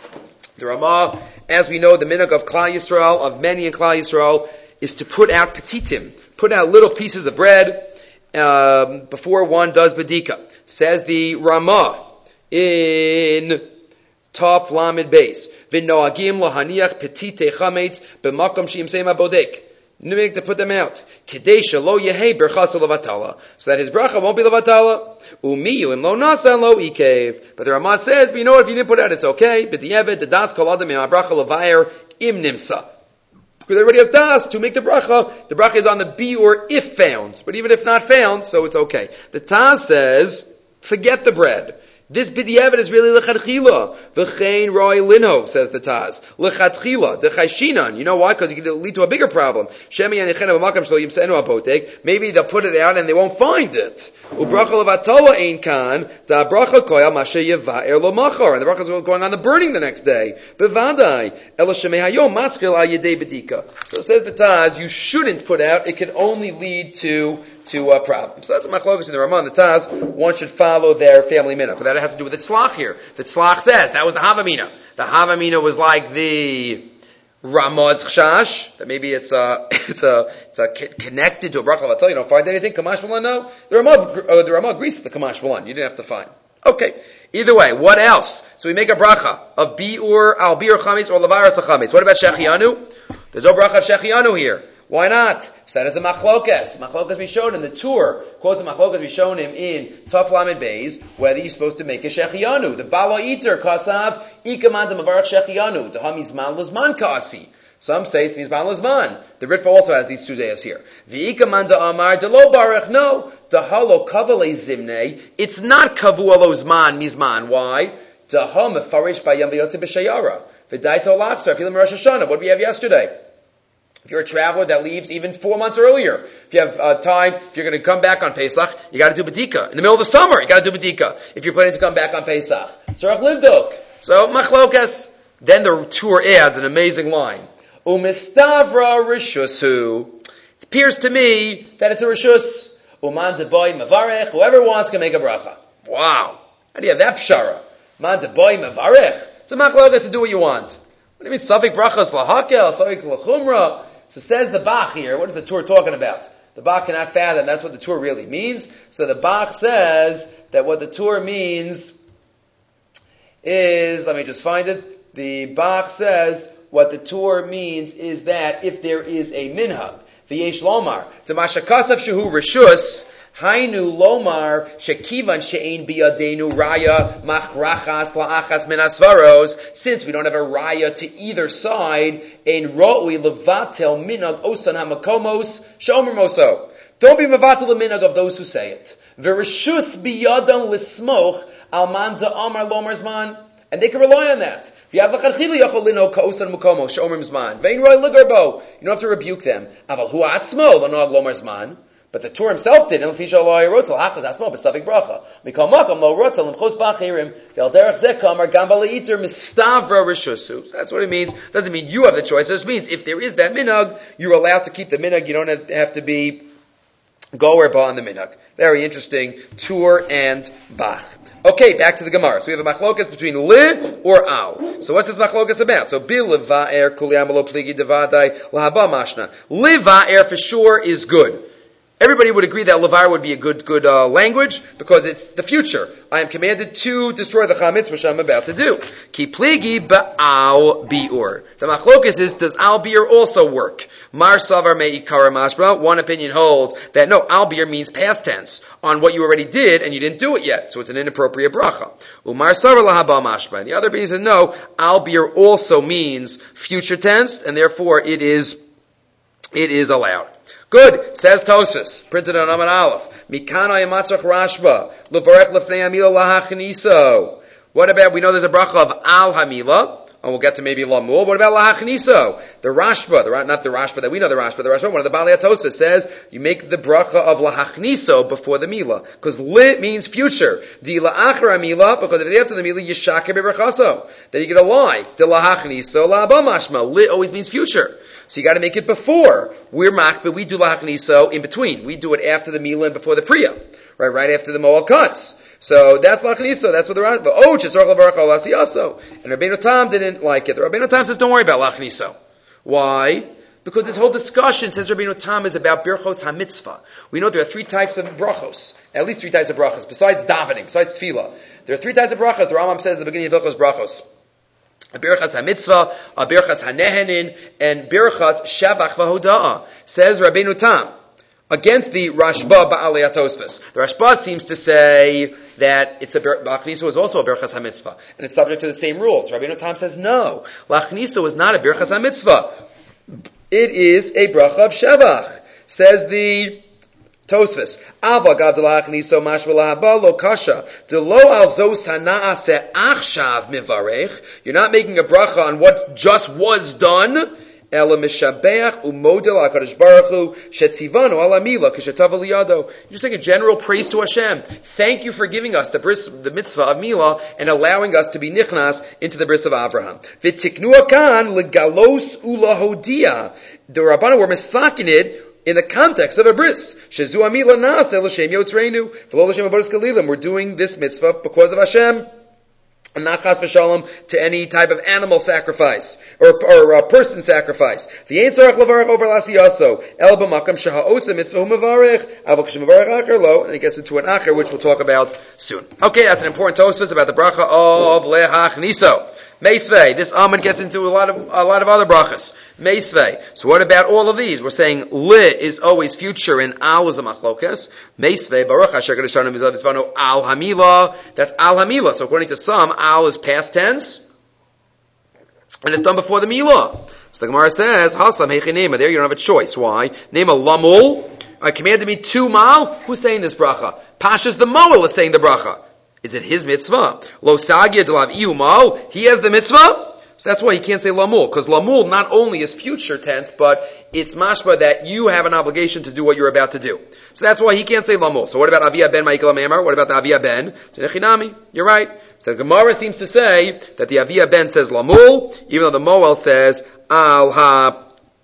The Ramah, as we know, the minhag of Klal Yisrael, of many in Klal Yisrael, is to put out petitim, put out little pieces of bread um, before one does bedika. Says the Ramah in Taf Lamed Beis. V'noagim lahaniach petite chametz b'makom she'imseim abodek. Nimig to put them out. Kedesha lo yehei berchasa levatala. So that his bracha won't be levatala. Umiyu im lo nasa lo ikev. But the Ramah says, but you know what, if you didn't put it out, it's okay. But the evet, the das kol adam im bracha levayer im nimsa. Because everybody has das to make the bracha. The bracha is on the biur if found. But even if not found, so it's okay. The Taz says, forget the bread. This b'diavad is really lechatchila. V'chein roi linho, says the Taz. Lechatchila, the chayshinan. You know why? Because it could lead to a bigger problem. Shemi yanichena b'makam shlo yimseinu apotek. Maybe they'll put it out and they won't find it. U'bracha levatala ein kan, da bracha koya mashe yeva'er lo machar. And the bracha is going on the burning the next day. B'vadai, ela shemei hayom maschil al yedei bedika. So says the Taz, you shouldn't put out, it can only lead to to a problem. So that's the machlokas in the Ramah and the Taz. One should follow their family minhag. But that has to do with the tzlach here. The tzlach says that was the havamina. The havamina was like the Ramah's chashash. That maybe it's a it's a it's a connected to a bracha vatal. You don't find anything. Kamash Malan, no. The Ramah uh, the Ramah agrees to the Kamash Malan. You didn't have to find. Okay. Either way, what else? So we make a bracha of biur al biur chametz or lavaras chametz. What about shechianu? There's no bracha of shechianu here. Why not? So that is a machlokas. Machlokas we showed in the tour. Quotes of machlokas we shown him in Taf Lamed Beis, whether you're supposed to make a shechianu. The Bala Iter, Kasav, Ikaman to Mavarach shechianu. The Hamizman Lazman Kasi. Some say it's Mizman Lazman. The Ritva also has these two days here. V'ika manda amar delo barach. No, dahalo kavale zimne. It's not kavu alozman mizman. Why? Daham mefarish bayam v'yotze b'shayara. V'daito lachsar filim Rosh Hashanah. What did we have yesterday? If you're a traveler that leaves even four months earlier, if you have uh, time, if you're going to come back on Pesach, you got to do B'dika. In the middle of the summer, you got to do B'dika. If you're planning to come back on Pesach. Tzarech livdok. So, machlokas. Then the tour adds an amazing line. Umistavra rishusu. It appears to me that it's a rishus. Uman deboy mavarech. Whoever wants can make a bracha. Wow. How do you have that pshara? Man deboy mavarech. It's a machlokas to do what you want. What do you mean? Safik brachas lahakel, safik lachumra. So says the Bach here. What is the Tur talking about? The Bach cannot fathom. That's what the Tur really means. So the Bach says that what the Tur means is, let me just find it. The Bach says what the Tur means is that if there is a minhag, v'yesh lomar, t'mashakasav shehu reshus, hainu lomar shekivan she'ein biyadenu raya machrachas la'achas min asvaros, since we don't have a raya to either side, ein ro'ui levatel minhag osan hamakomos she'omer moso. Don't be mevatel the minhag of those who say it. V'reshus biyadam lismoch al man da'amar lomar zman, and they can rely on that. You don't have to rebuke them. But the Torah himself did. That's what it means. Doesn't mean you have the choice. It just means if there is that minhag, you're allowed to keep the minhag. You don't have to be go or ba on the minhag. Very interesting. Tur and Bach. Okay, back to the Gemara. So we have a machlokas between li or al. So what's this machlokas about? So bil leva'er kuli amalo pligi devadai lahaba mashna. Leva'er for sure is good. Everybody would agree that levar would be a good, good uh, language because it's the future. I am commanded to destroy the chametz, which I'm about to do. Ki pligi ba'al bi'ur. The machlokas is, does al bi'ur also work? Mar savar me'ikara mashma. One opinion holds that no, al bi'ur means past tense on what you already did and you didn't do it yet, so it's an inappropriate bracha. Umar savar lahaba mashma. And the other opinion says no, al bi'ur also means future tense, and therefore it is, it is allowed. Good, says Tosfos, printed on Amud Aleph. Mikana yamatzach rashba, levarech lefnei hamila lahachniso. What about, we know there's a bracha of al hamila, and we'll get to maybe lamul. What about lahachniso? The Rashba, the, not the Rashba that we know the Rashba, the Rashba, one of the Balei Tosfos says, you make the bracha of lahachniso before the mila, because li means future. Di la'achra mila, because if it's after the mila, yishaker bebrachaso. Then you get a lie. Di lahachniso la'aba mashma. Li always means future. So you got to make it before. We're makbid, we do lahachniso in between. We do it after the mila and before the priya, right? Right after the moel cuts. So that's lahachniso. That's what the Rashba. Oh, chisarach levarach al asiyaso. And Rabbeinu Tam didn't like it. The Rabbeinu Tam says, don't worry about lahachniso. Why? Because this whole discussion, says Rabbeinu Tam, is about birchos hamitzvah. We know there are three types of brachos. At least three types of brachos. Besides davening, besides tefillah. There are three types of brachos. The Rambam says at the beginning of Hilchos Brachos. A birchas hamitzvah, a birchas hanehenin, and birchas shavach v'hoda'ah. Says Rabbeinu Tam, against the Rashba ba'alei Tosfos. The Rashba seems to say that it's a lachniso is also a birchas hamitzvah, and it's subject to the same rules. Rabbeinu Tam says no, lachniso is not a birchas hamitzvah. It is a bracha of shavach. Says the Tosfos, Ava gav delachniso mashma lahaba lo kasha delo al zos hanaa se achshav mivarech. You're not making a bracha on what just was done. Ela mishabeach umodel hakadosh baruch hu shetzivanu ala mila k'shetav liyado. You're just saying a general praise to Hashem. Thank you for giving us the bris, the mitzvah of mila and allowing us to be nichnas into the bris of Abraham. V'tiknu akan legalos ulahodia. The Rabbanan were misakinid in the context of a bris. Shezu amila nase l'shem yotzreinu v'lo l'shem avodas kalilim. We're doing this mitzvah because of Hashem, and not chas v'shalom to any type of animal sacrifice or, or uh, person sacrifice. V'yein tzarach levarach over l'asiyaso el b'makam sheha'osa mitzvah u'mevarech avol k'shem mevarech acher lo, and he gets into an acher which we'll talk about soon. Okay, that's an important Tosfos about the bracha of lehachniso. Meisvei. This Amud gets into a lot of a lot of other brachas. Meisvei. So what about all of these? We're saying li is always future and al is a machlokes. Meisvei baruch asher kadeshanu mizav isvanu al hamila. That's al hamila. So according to some, al is past tense, and it's done before the milah. So the Gemara says, Hasam Hechi Nema. There you don't have a choice. Why? Nema Lamul. I commanded me to Mal. Who's saying this bracha? Pashas the Moel is saying the bracha. Is it his mitzvah? Lo Sagya Delav Iu Mal. He has the mitzvah. So that's why he can't say Lamul. Because Lamul not only is future tense, but it's mashma that you have an obligation to do what you're about to do. So that's why he can't say Lamul. So what about Aviyah ben Ma'ikal Memar? What about the Aviyah ben? So Nechinami. You're right. So the Gemara seems to say that the Aviyah ben says Lamul, even though the Moel says Al Ha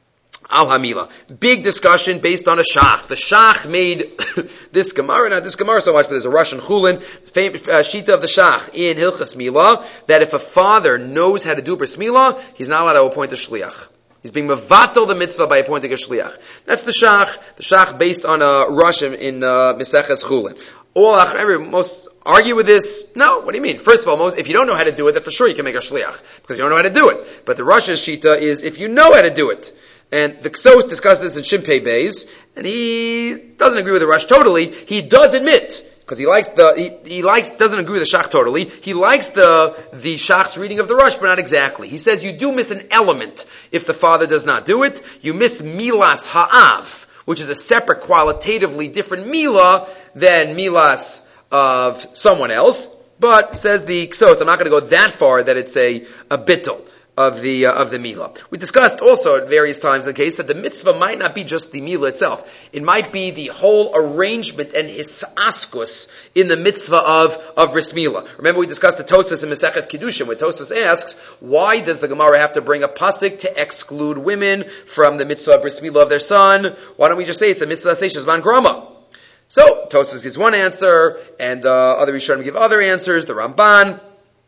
Al Hamila. Big discussion based on a Shach. The Shach made this Gemara, not this Gemara so much, but there's a Russian Chulin, famous uh, Shita of the Shach in Hilchas Milah, that if a father knows how to do Bris Milah, he's not allowed to appoint a Shliach. He's being mevatel the mitzvah by appointing a Shliach. That's the Shach. The Shach based on a Russian in uh, Meseches Chulin. All every, most argue with this? No. What do you mean? First of all, most, if you don't know how to do it, then for sure you can make a Shliach, because you don't know how to do it. But the Russian Shita is if you know how to do it. And the Ksos discussed this in Shimpei Beis, and he doesn't agree with the Rush totally. He does admit, because he likes the, he, he likes, doesn't agree with the Shach totally. He likes the, the Shach's reading of the Rush, but not exactly. He says you do miss an element if the father does not do it. You miss Milas Ha'av, which is a separate, qualitatively different Milah than Milas of someone else. But, says the Ksos, I'm not going to go that far that it's a, a bittul of the uh, of the milah. We discussed also at various times in the case that the mitzvah might not be just the milah itself. It might be the whole arrangement and hisaskus in the mitzvah of of bris milah. Remember we discussed the Tosfos in Maseches Kiddushin, where Tosfos asks, why does the Gemara have to bring a pasuk to exclude women from the mitzvah of bris milah of their son? Why don't we just say it's a mitzvah seishes van grama? So Tosfos gives one answer, and the uh, other Rishonim give other answers. The Ramban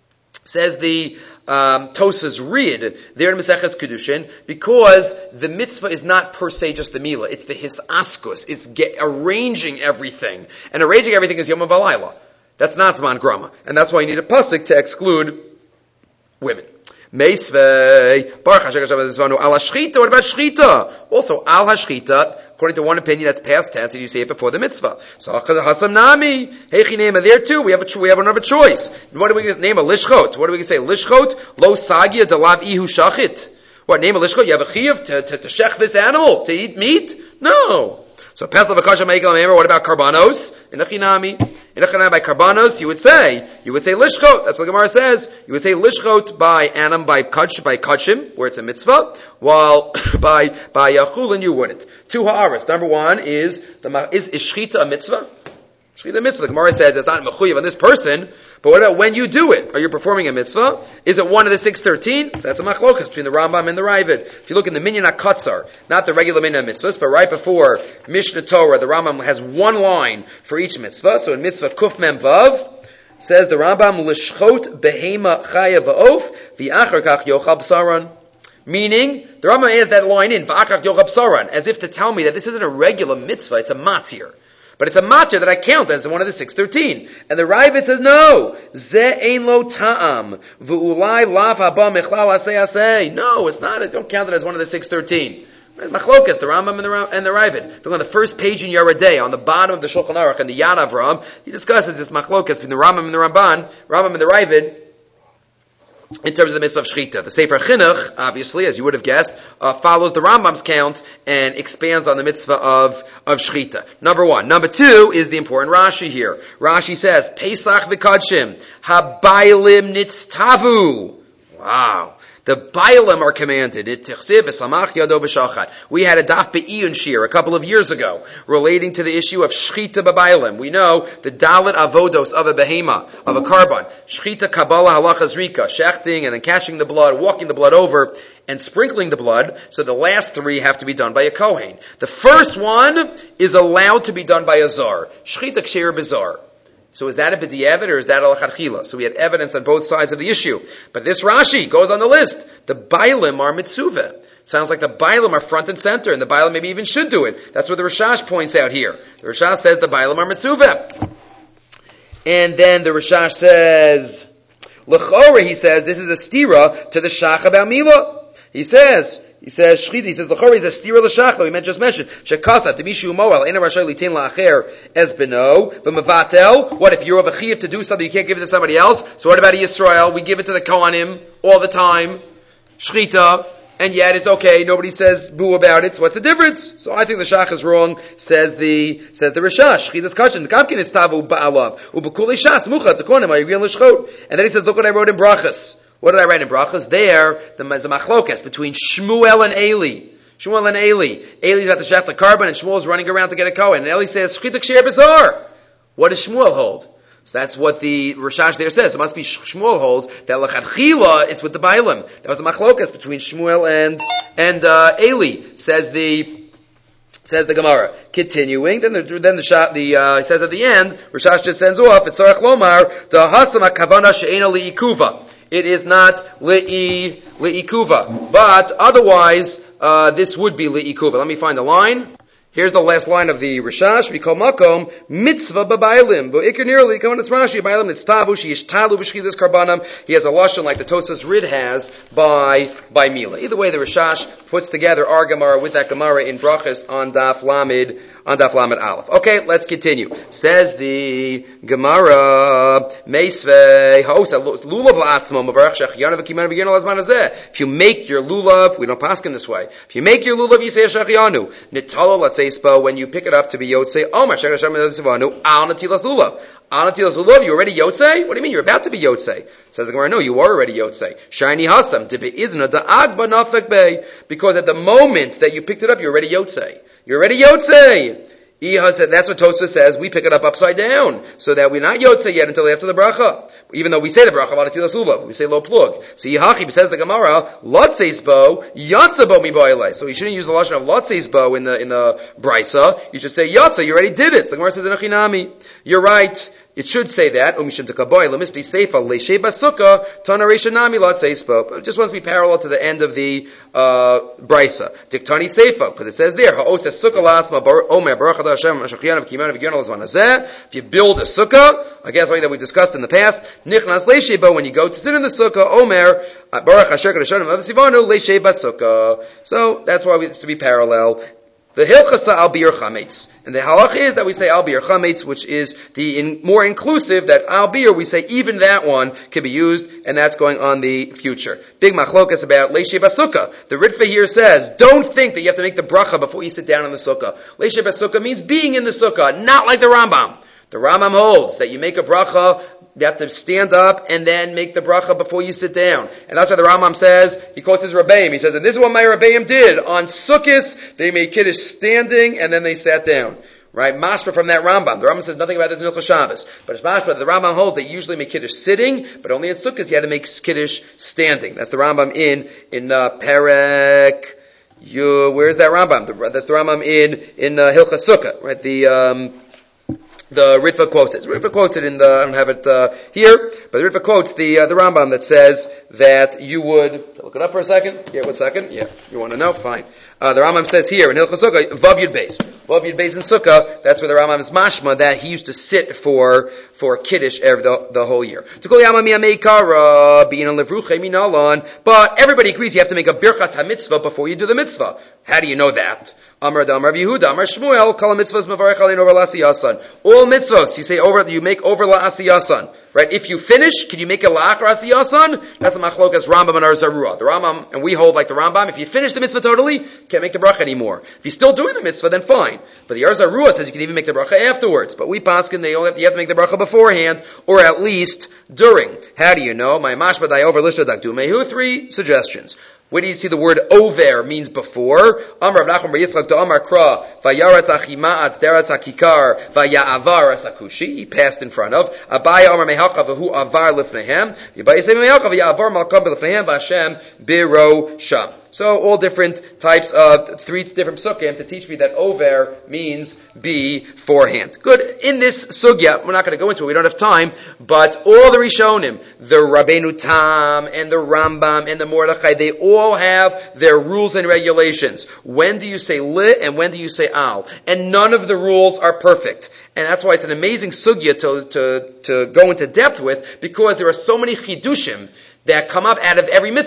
says the Um, Tosfos read there in Maseches Kedushin, because the mitzvah is not per se just the milah, it's the hisaskus, it's get, arranging everything, and arranging everything is Yom V'Layla. That's not Zman Grama, and that's why you need a pasuk to exclude women. Meisvei Baruch Hashem al hashchita. What about shchita? Also al hashchita. According to one opinion, that's past tense, and you say it before the mitzvah. So hasam nami hechi nema. There too, we have a we have another choice. What do we name a lishchot? What do we say? Lishchot lo sagia delav ihu shachit. What name a lishchot? You have a chiyuv to to, to shech this animal to eat meat? No. So pesach v'kasha meikal member. What about karbanos? Inachinami. Inachinami by karbanos, you would say you would say lishchot. That's what the Gemara says. You would say lishchot by anam by kach by kachim, where it's a mitzvah, while by by yachulin you wouldn't. Two ha'aras. Number one is the is is shchita a mitzvah? Shchita a mitzvah. The Gemara says it's not mechuyev on this person, but what about when you do it? Are you performing a mitzvah? Is it one of the six thirteen? That's a machlokas between the Rambam and the Ravid. If you look in the Minyan HaKatzar, not the regular Minyan mitzvahs, but right before Mishnah Torah, the Rambam has one line for each mitzvah. So in mitzvah Kuf Mem Vav, says the Rambam lishchot behema chaya va'of v'achar kach yochal b'saran. Meaning, the Rambam adds that line in, v'achar yochal b'saran, as if to tell me that this isn't a regular mitzvah, it's a matir. But it's a matir that I count as one of the six thirteen. And the Ravid says, no, ze ein lo ta'am, v'ulai lav haba mechlal asay asay. No, it's not, don't count it as one of the six thirteen. Machlokas, the Rambam and the, and the Ravid. Look on the first page in Yeridei, on the bottom of the Shulchan Aruch, and the Yad Avram, he discusses this machlokas between the Rambam and the Ramban, Rambam and the Ravid, in terms of the mitzvah of shchita. The Sefer Chinuch, obviously, as you would have guessed, uh, follows the Rambam's count and expands on the mitzvah of, of shchita. Number one. Number two is the important Rashi here. Rashi says, Pesach v'kadshim, habaylim nitztavu. Wow. The Bailim are commanded. We had a Daf Be'iyun Shir a couple of years ago relating to the issue of Shchita B'Bailim. We know the Dalit Avodos of a Behema, of a carbon. Shchita Kabbalah Halachas Rika, shechting and then catching the blood, walking the blood over, and sprinkling the blood. So the last three have to be done by a Kohen. The first one is allowed to be done by a Zar. Shchita Ksher B'Zar. So is that a b'di'evet or is that a l'chadchila? So we had evidence on both sides of the issue. But this Rashi goes on the list. The Bailim are mitzuvah. Sounds like the Bailim are front and center, and the Bailim maybe even should do it. That's what the Rashash points out here. The Rashash says the Bailim are mitzuvah. And then the Rashash says, l'chora, he says, this is a stira to the Shach about Milah. He says, He says, Shchita, he says, L'chori is a stira l'shach that we just mentioned. Shekasa, to mishu moel, ena rashay litin la'acher es beno, v'mevatel, what if you're of a chiyuv to do something, you can't give it to somebody else? So what about Yisrael? We give it to the Kohanim all the time. Shchita. and yet it's okay. Nobody says boo about it. So what's the difference? So I think the Shach is wrong. Says the says the Rishash. Shchitas kashin. The kamkin is tavu ba'alav ubekuli shas mucha tekonim ayivin l'shchot. And then he says, look what I wrote in brachas. What did I write in brachas? There, the machlokas between Shmuel and Eli. Shmuel and Eli. Eli's about to shech the carbon, and Shmuel's running around to get a kohen. And Eli says, Shchita k'sher bizar. What does Shmuel hold? So that's what the Rishash there says. It must be Shmuel holds that l'chadchila it's with the Bailim. That was the machlokas between Shmuel and and uh, Eli. Says the says the Gemara. Continuing, then the then the shot the uh, he says at the end, Rishash just sends off. It's Tzarech Lomar dahasam hakavana she'ena li'ikuva. It is not li'i li'ikuva, but otherwise uh, this would be li'ikuva. Let me find the line. Here's the last line of the Rishash. We call makom mitzvah b'bailim. V'ikir nearly kavanus Rashi bailim nitztavu sheishtalu b'shchidas karbanam. He has a lashon like the Tosas Rid has by by Mila. Either way, the Rishash puts together our Gemara with that Gemara in brachas on Daf Lamed on Daf Lamed Aleph. Okay, let's continue. Says the Gemara meisvei haosa lulav la'atzmo mavarach shechianu v'kimanu v'ginu lazman hazeh. If you make your lulav, we don't paskin this way. If you make your lulav, you say shechianu nitalo. Let's say when you pick it up to be yotzei, Omar Shekar Hashem Sivanu Al Natilas Lulav. Al Natilas Lulav, you already yotzei? What do you mean? You're about to be yotzei? Says the Gemara, no, you are already yotzei. Shiny Hasam Dibi Izna Da'ag Banafek Bay. Because at the moment that you picked it up, you're already yotzei. You're already yotzei. That's what Tosfos says. We pick it up upside down, so that we're not yotzei yet until after the bracha. Even though we say the bracha about Natilas Lulav, we say lo plug. So Yihachi says the Gemara, Lotzeis bo, Yatza bo mi boilei. So you shouldn't use the lashon of Lotzeis bo in the in the brisa. You should say Yatza. You already did it. So the Gemara says in Achinami. You're right. It should say that. Umishim tekaboy lemisti seifa leishei basukah tana reishanami Lotzeis bo. It just wants to be parallel to the end of the uh brisa. Diktani seifa, because it says there ha'oses sukkah la'atzma omer baruch Adonai Hashem ashachiyanu v'kimanu v'girnu l'zman hazeh. If you build a sukkah, I guess something that we discussed in the past. Nichnas leisheba, when you go to sit in the sukkah, Omer Baruch Asher Kadeshanim Avsivanu leisheba sukkah. So that's why it's to be parallel. The hilchasa al bir chametz, and the halach is that we say al bir chametz, which is the in, more inclusive. That al bir we say even that one can be used, and that's going on the future. Big machlokas about leisheba sukkah. The Ritva here says, don't think that you have to make the bracha before you sit down in the sukkah. Leisheba sukkah means being in the sukkah, not like the Rambam. The Rambam holds that you make a bracha, you have to stand up and then make the bracha before you sit down. And that's why the Rambam says, he quotes his Rebbeim, he says, and this is what my Rebbeim did. On Sukkot, they made Kiddush standing and then they sat down. Right? Mashma from that Rambam. The Rambam says nothing about this in Hilchos Shabbos. But it's Mashma, the Rambam holds they usually make Kiddush sitting, but only in Sukkot you had to make Kiddush standing. That's the Rambam in, in, uh, Perek, you, where's that Rambam? The, that's the Rambam in, in, uh, Hilchos Sukkah, right? The, um, The Ritva quotes it. Ritva quotes it in the, I don't have it uh, here, but the Ritva quotes the uh, the Rambam that says that you would, look it up for a second? Yeah, one second? Yeah, you want to know? Fine. Uh, the Rambam says here in Hilchos Sukkah, Vav Yud Beis. Vav Yud Beis in Sukkah, that's where the Rambam is mashma, that he used to sit for, for Kiddush every, the, the whole year. But everybody agrees you have to make a Birchas HaMitzvah before you do the mitzvah. How do you know that? Amar Damar Yehuda, Amar Shmuel, Kol mitzvahs mavarech alein over la'asiyasan. All mitzvahs, you say over, you make over la'asiyasan. Right? If you finish, can you make a la'achar asiyasan? That's the machlokas Rambam and our Zarua. The Rambam, and we hold like the Rambam, if you finish the mitzvah totally, can't make the bracha anymore. If you're still doing the mitzvah, then fine. But the Arzarua says you can even make the bracha afterwards. But we paskin, they only have, you have to make the bracha beforehand, or at least during. How do you know? My mashbadai over lishadak dumehu. Three suggestions. Where do you see the word over means before? Amar Rav Nachman bar Yitzchak to Amar Kra vayaratz achima'atz deratz hakikar vaya'avar asakushi. He passed in front of. Abaya Amar mehacha v'hu avar lifnehem. Yibaya say mehacha v'ya'avar malkam lifnehem v'Hashem biro sham. So all different types of three different psukim to teach me that over means beforehand. Good. In this sugya, we're not going to go into it, we don't have time, but all the Rishonim, the Rabbeinu Tam and the Rambam and the Mordechai, they all have their rules and regulations. When do you say li and when do you say al? And none of the rules are perfect. And that's why it's an amazing sugya to, to, to go into depth with, because there are so many chidushim that come up out of every mitzvah.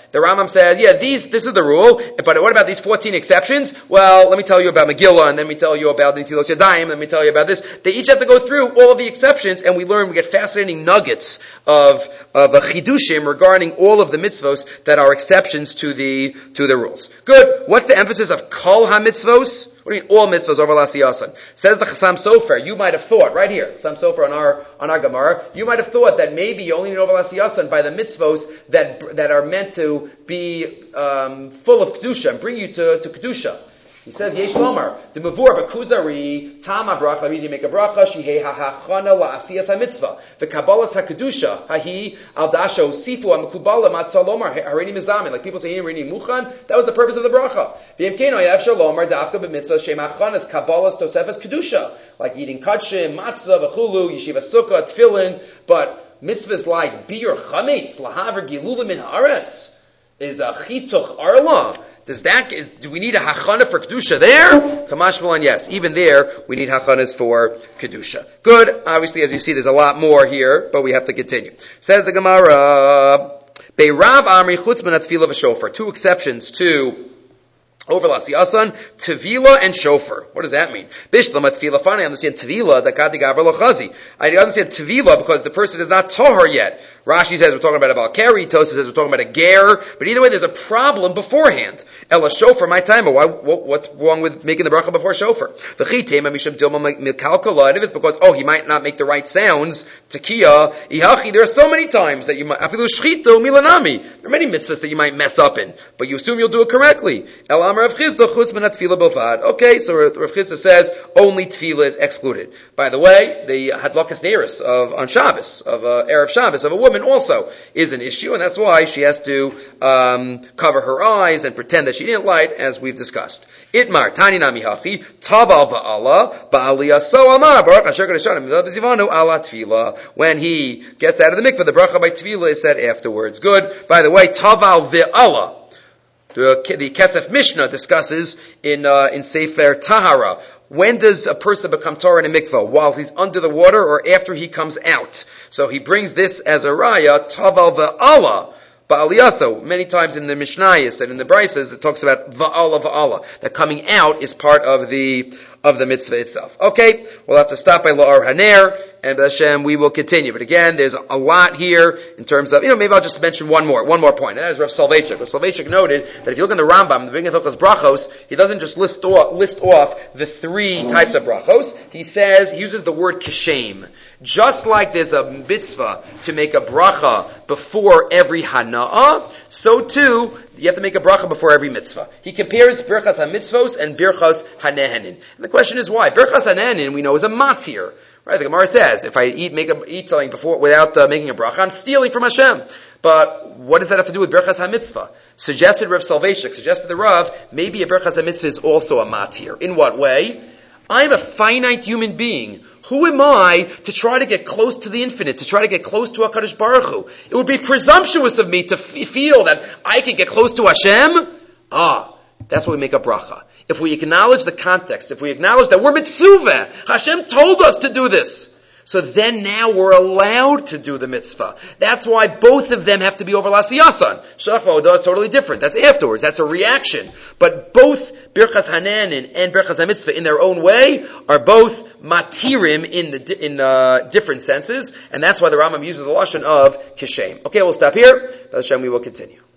The Rambam says, yeah, these, this is the rule, but what about these fourteen exceptions? Well, let me tell you about Megillah, and then we tell you about the Netilos Yadayim, and let me tell you about this. They each have to go through all of the exceptions, and we learn, we get fascinating nuggets of, of a chidushim regarding all of the mitzvos that are exceptions to the, to the rules. Good. What's the emphasis of kol ha-mitzvos? What do you mean all mitzvahs over lasiyasan? Says the Chassam Sofer, you might have thought, right here, Chassam Sofer on our, on our Gemara, you might have thought that maybe you only need over lasiyasan by the mitzvahs that, that are meant to be, um, full of kedusha and bring you to, to kedusha. He says, Yesh Lomar, the Mavur Bakuzari, Tama Bracha, Rizi make a bracha, Shihei HaHachana La'asiyas HaMitzvah, the Kabbalas HaKedusha, Hahi, Al Dasha, Sifu, Amakubala, Matalomar, Harini Mizamin, like people say, Harini Muchan, that was the purpose of the bracha. V'yemkeno, Yav Shalomar, Dafka B'mitzvah, Shem HaChanas, Kabbalas, Tosefes Kedusha, like eating kachim, matzah, v'chulu, yeshiva sukkah, tefillin, but mitzvahs like bir chametz, lahaver gilulim min haaretz, is a chituch arla. Does that, is, do we need a hachana for Kedusha there? Kamash Malan, yes. Even there, we need hachanas for Kedusha. Good. Obviously, as you see, there's a lot more here, but we have to continue. Says the Gemara, Beirav Amri Chutz Ben HaTefillah V'Shofar. Two exceptions to over lasiyasan, tevila and shofar. What does that mean? Bishlam at tevila. Fine, I understand tevila, that kadi gaver lochazi. I understand tevila because the person is not tohar yet. Rashi says we're talking about a Valkyrie, Tosa says we're talking about a ger, but either way there's a problem beforehand. Ella shofar, my time, why, what, what's wrong with making the bracha before shofar? The chitem, misham dilma mikalkala, if it's because, oh, he might not make the right sounds, tekiya, ihachi, there are so many times that you might, afilu shchito milanami, there are many mitzvahs that you might mess up in, but you assume you'll do it correctly. El amar Rav Chisda, chutz min tefillah bovad. Okay, so Rav Chisda says only tefillah is excluded. By the way, the hadlakas neiros of, on Shabbos, of uh, Erev Shabbos, of a woman also is an issue, and that's why she has to um, cover her eyes and pretend that she didn't light, as we've discussed. Itmar tani nami hachi taval va'ala ba'aliyah so amar baruch asher kadeshanim v'zivanu ala tefillah. When he gets out of the mikveh, the bracha by tefillah is said afterwards. Good. By the way, taval va'ala. The, the Kesef Mishnah discusses in uh, in Sefer Tahara. When does a person become Torah in a mikvah? While he's under the water or after he comes out? So he brings this as a raya, taval va'ala, ba'aliyah. So many times in the Mishnayos and in the Brisas, it talks about va'ala va'ala. That coming out is part of the of the mitzvah itself. Okay, we'll have to stop by La'ar Haner, and Hashem, we will continue. But again, there's a lot here in terms of, you know, maybe I'll just mention one more, one more point. And that is Rav Soloveitchik. Rav Soloveitchik noted that if you look in the Rambam, the beginning of Hilchos Brachos, he doesn't just list off, list off the three types of brachos. He says, he uses the word kishem. Just like there's a mitzvah to make a bracha before every hana'ah, so too, you have to make a bracha before every mitzvah. He compares birchas ha-mitzvos and birchas ha-nehenin. And the question is why? Birchas ha-nehenin, we know, is a matir. Right? The Gemara says, if I eat, make a, eat something before, without uh, making a bracha, I'm stealing from Hashem. But what does that have to do with birchas ha-mitzvah? Suggested Rav Soloveitchik, suggested the Rav, maybe a birchas ha-mitzvah is also a matir. In what way? I'm a finite human being. Who am I to try to get close to the infinite, to try to get close to HaKadosh Baruch Hu? It would be presumptuous of me to f- feel that I can get close to Hashem. Ah, that's why we make a bracha. If we acknowledge the context, if we acknowledge that we're mitzvah, Hashem told us to do this. So then now we're allowed to do the mitzvah. That's why both of them have to be over lasiyasan. Shachva Odah is totally different. That's afterwards. That's a reaction. But both Birchas Hanenin and Birchas HaMitzvah in their own way are both matirim in the in uh, different senses. And that's why the Rambam uses the lashon of kishem. Okay, we'll stop here. Hashem, we will continue.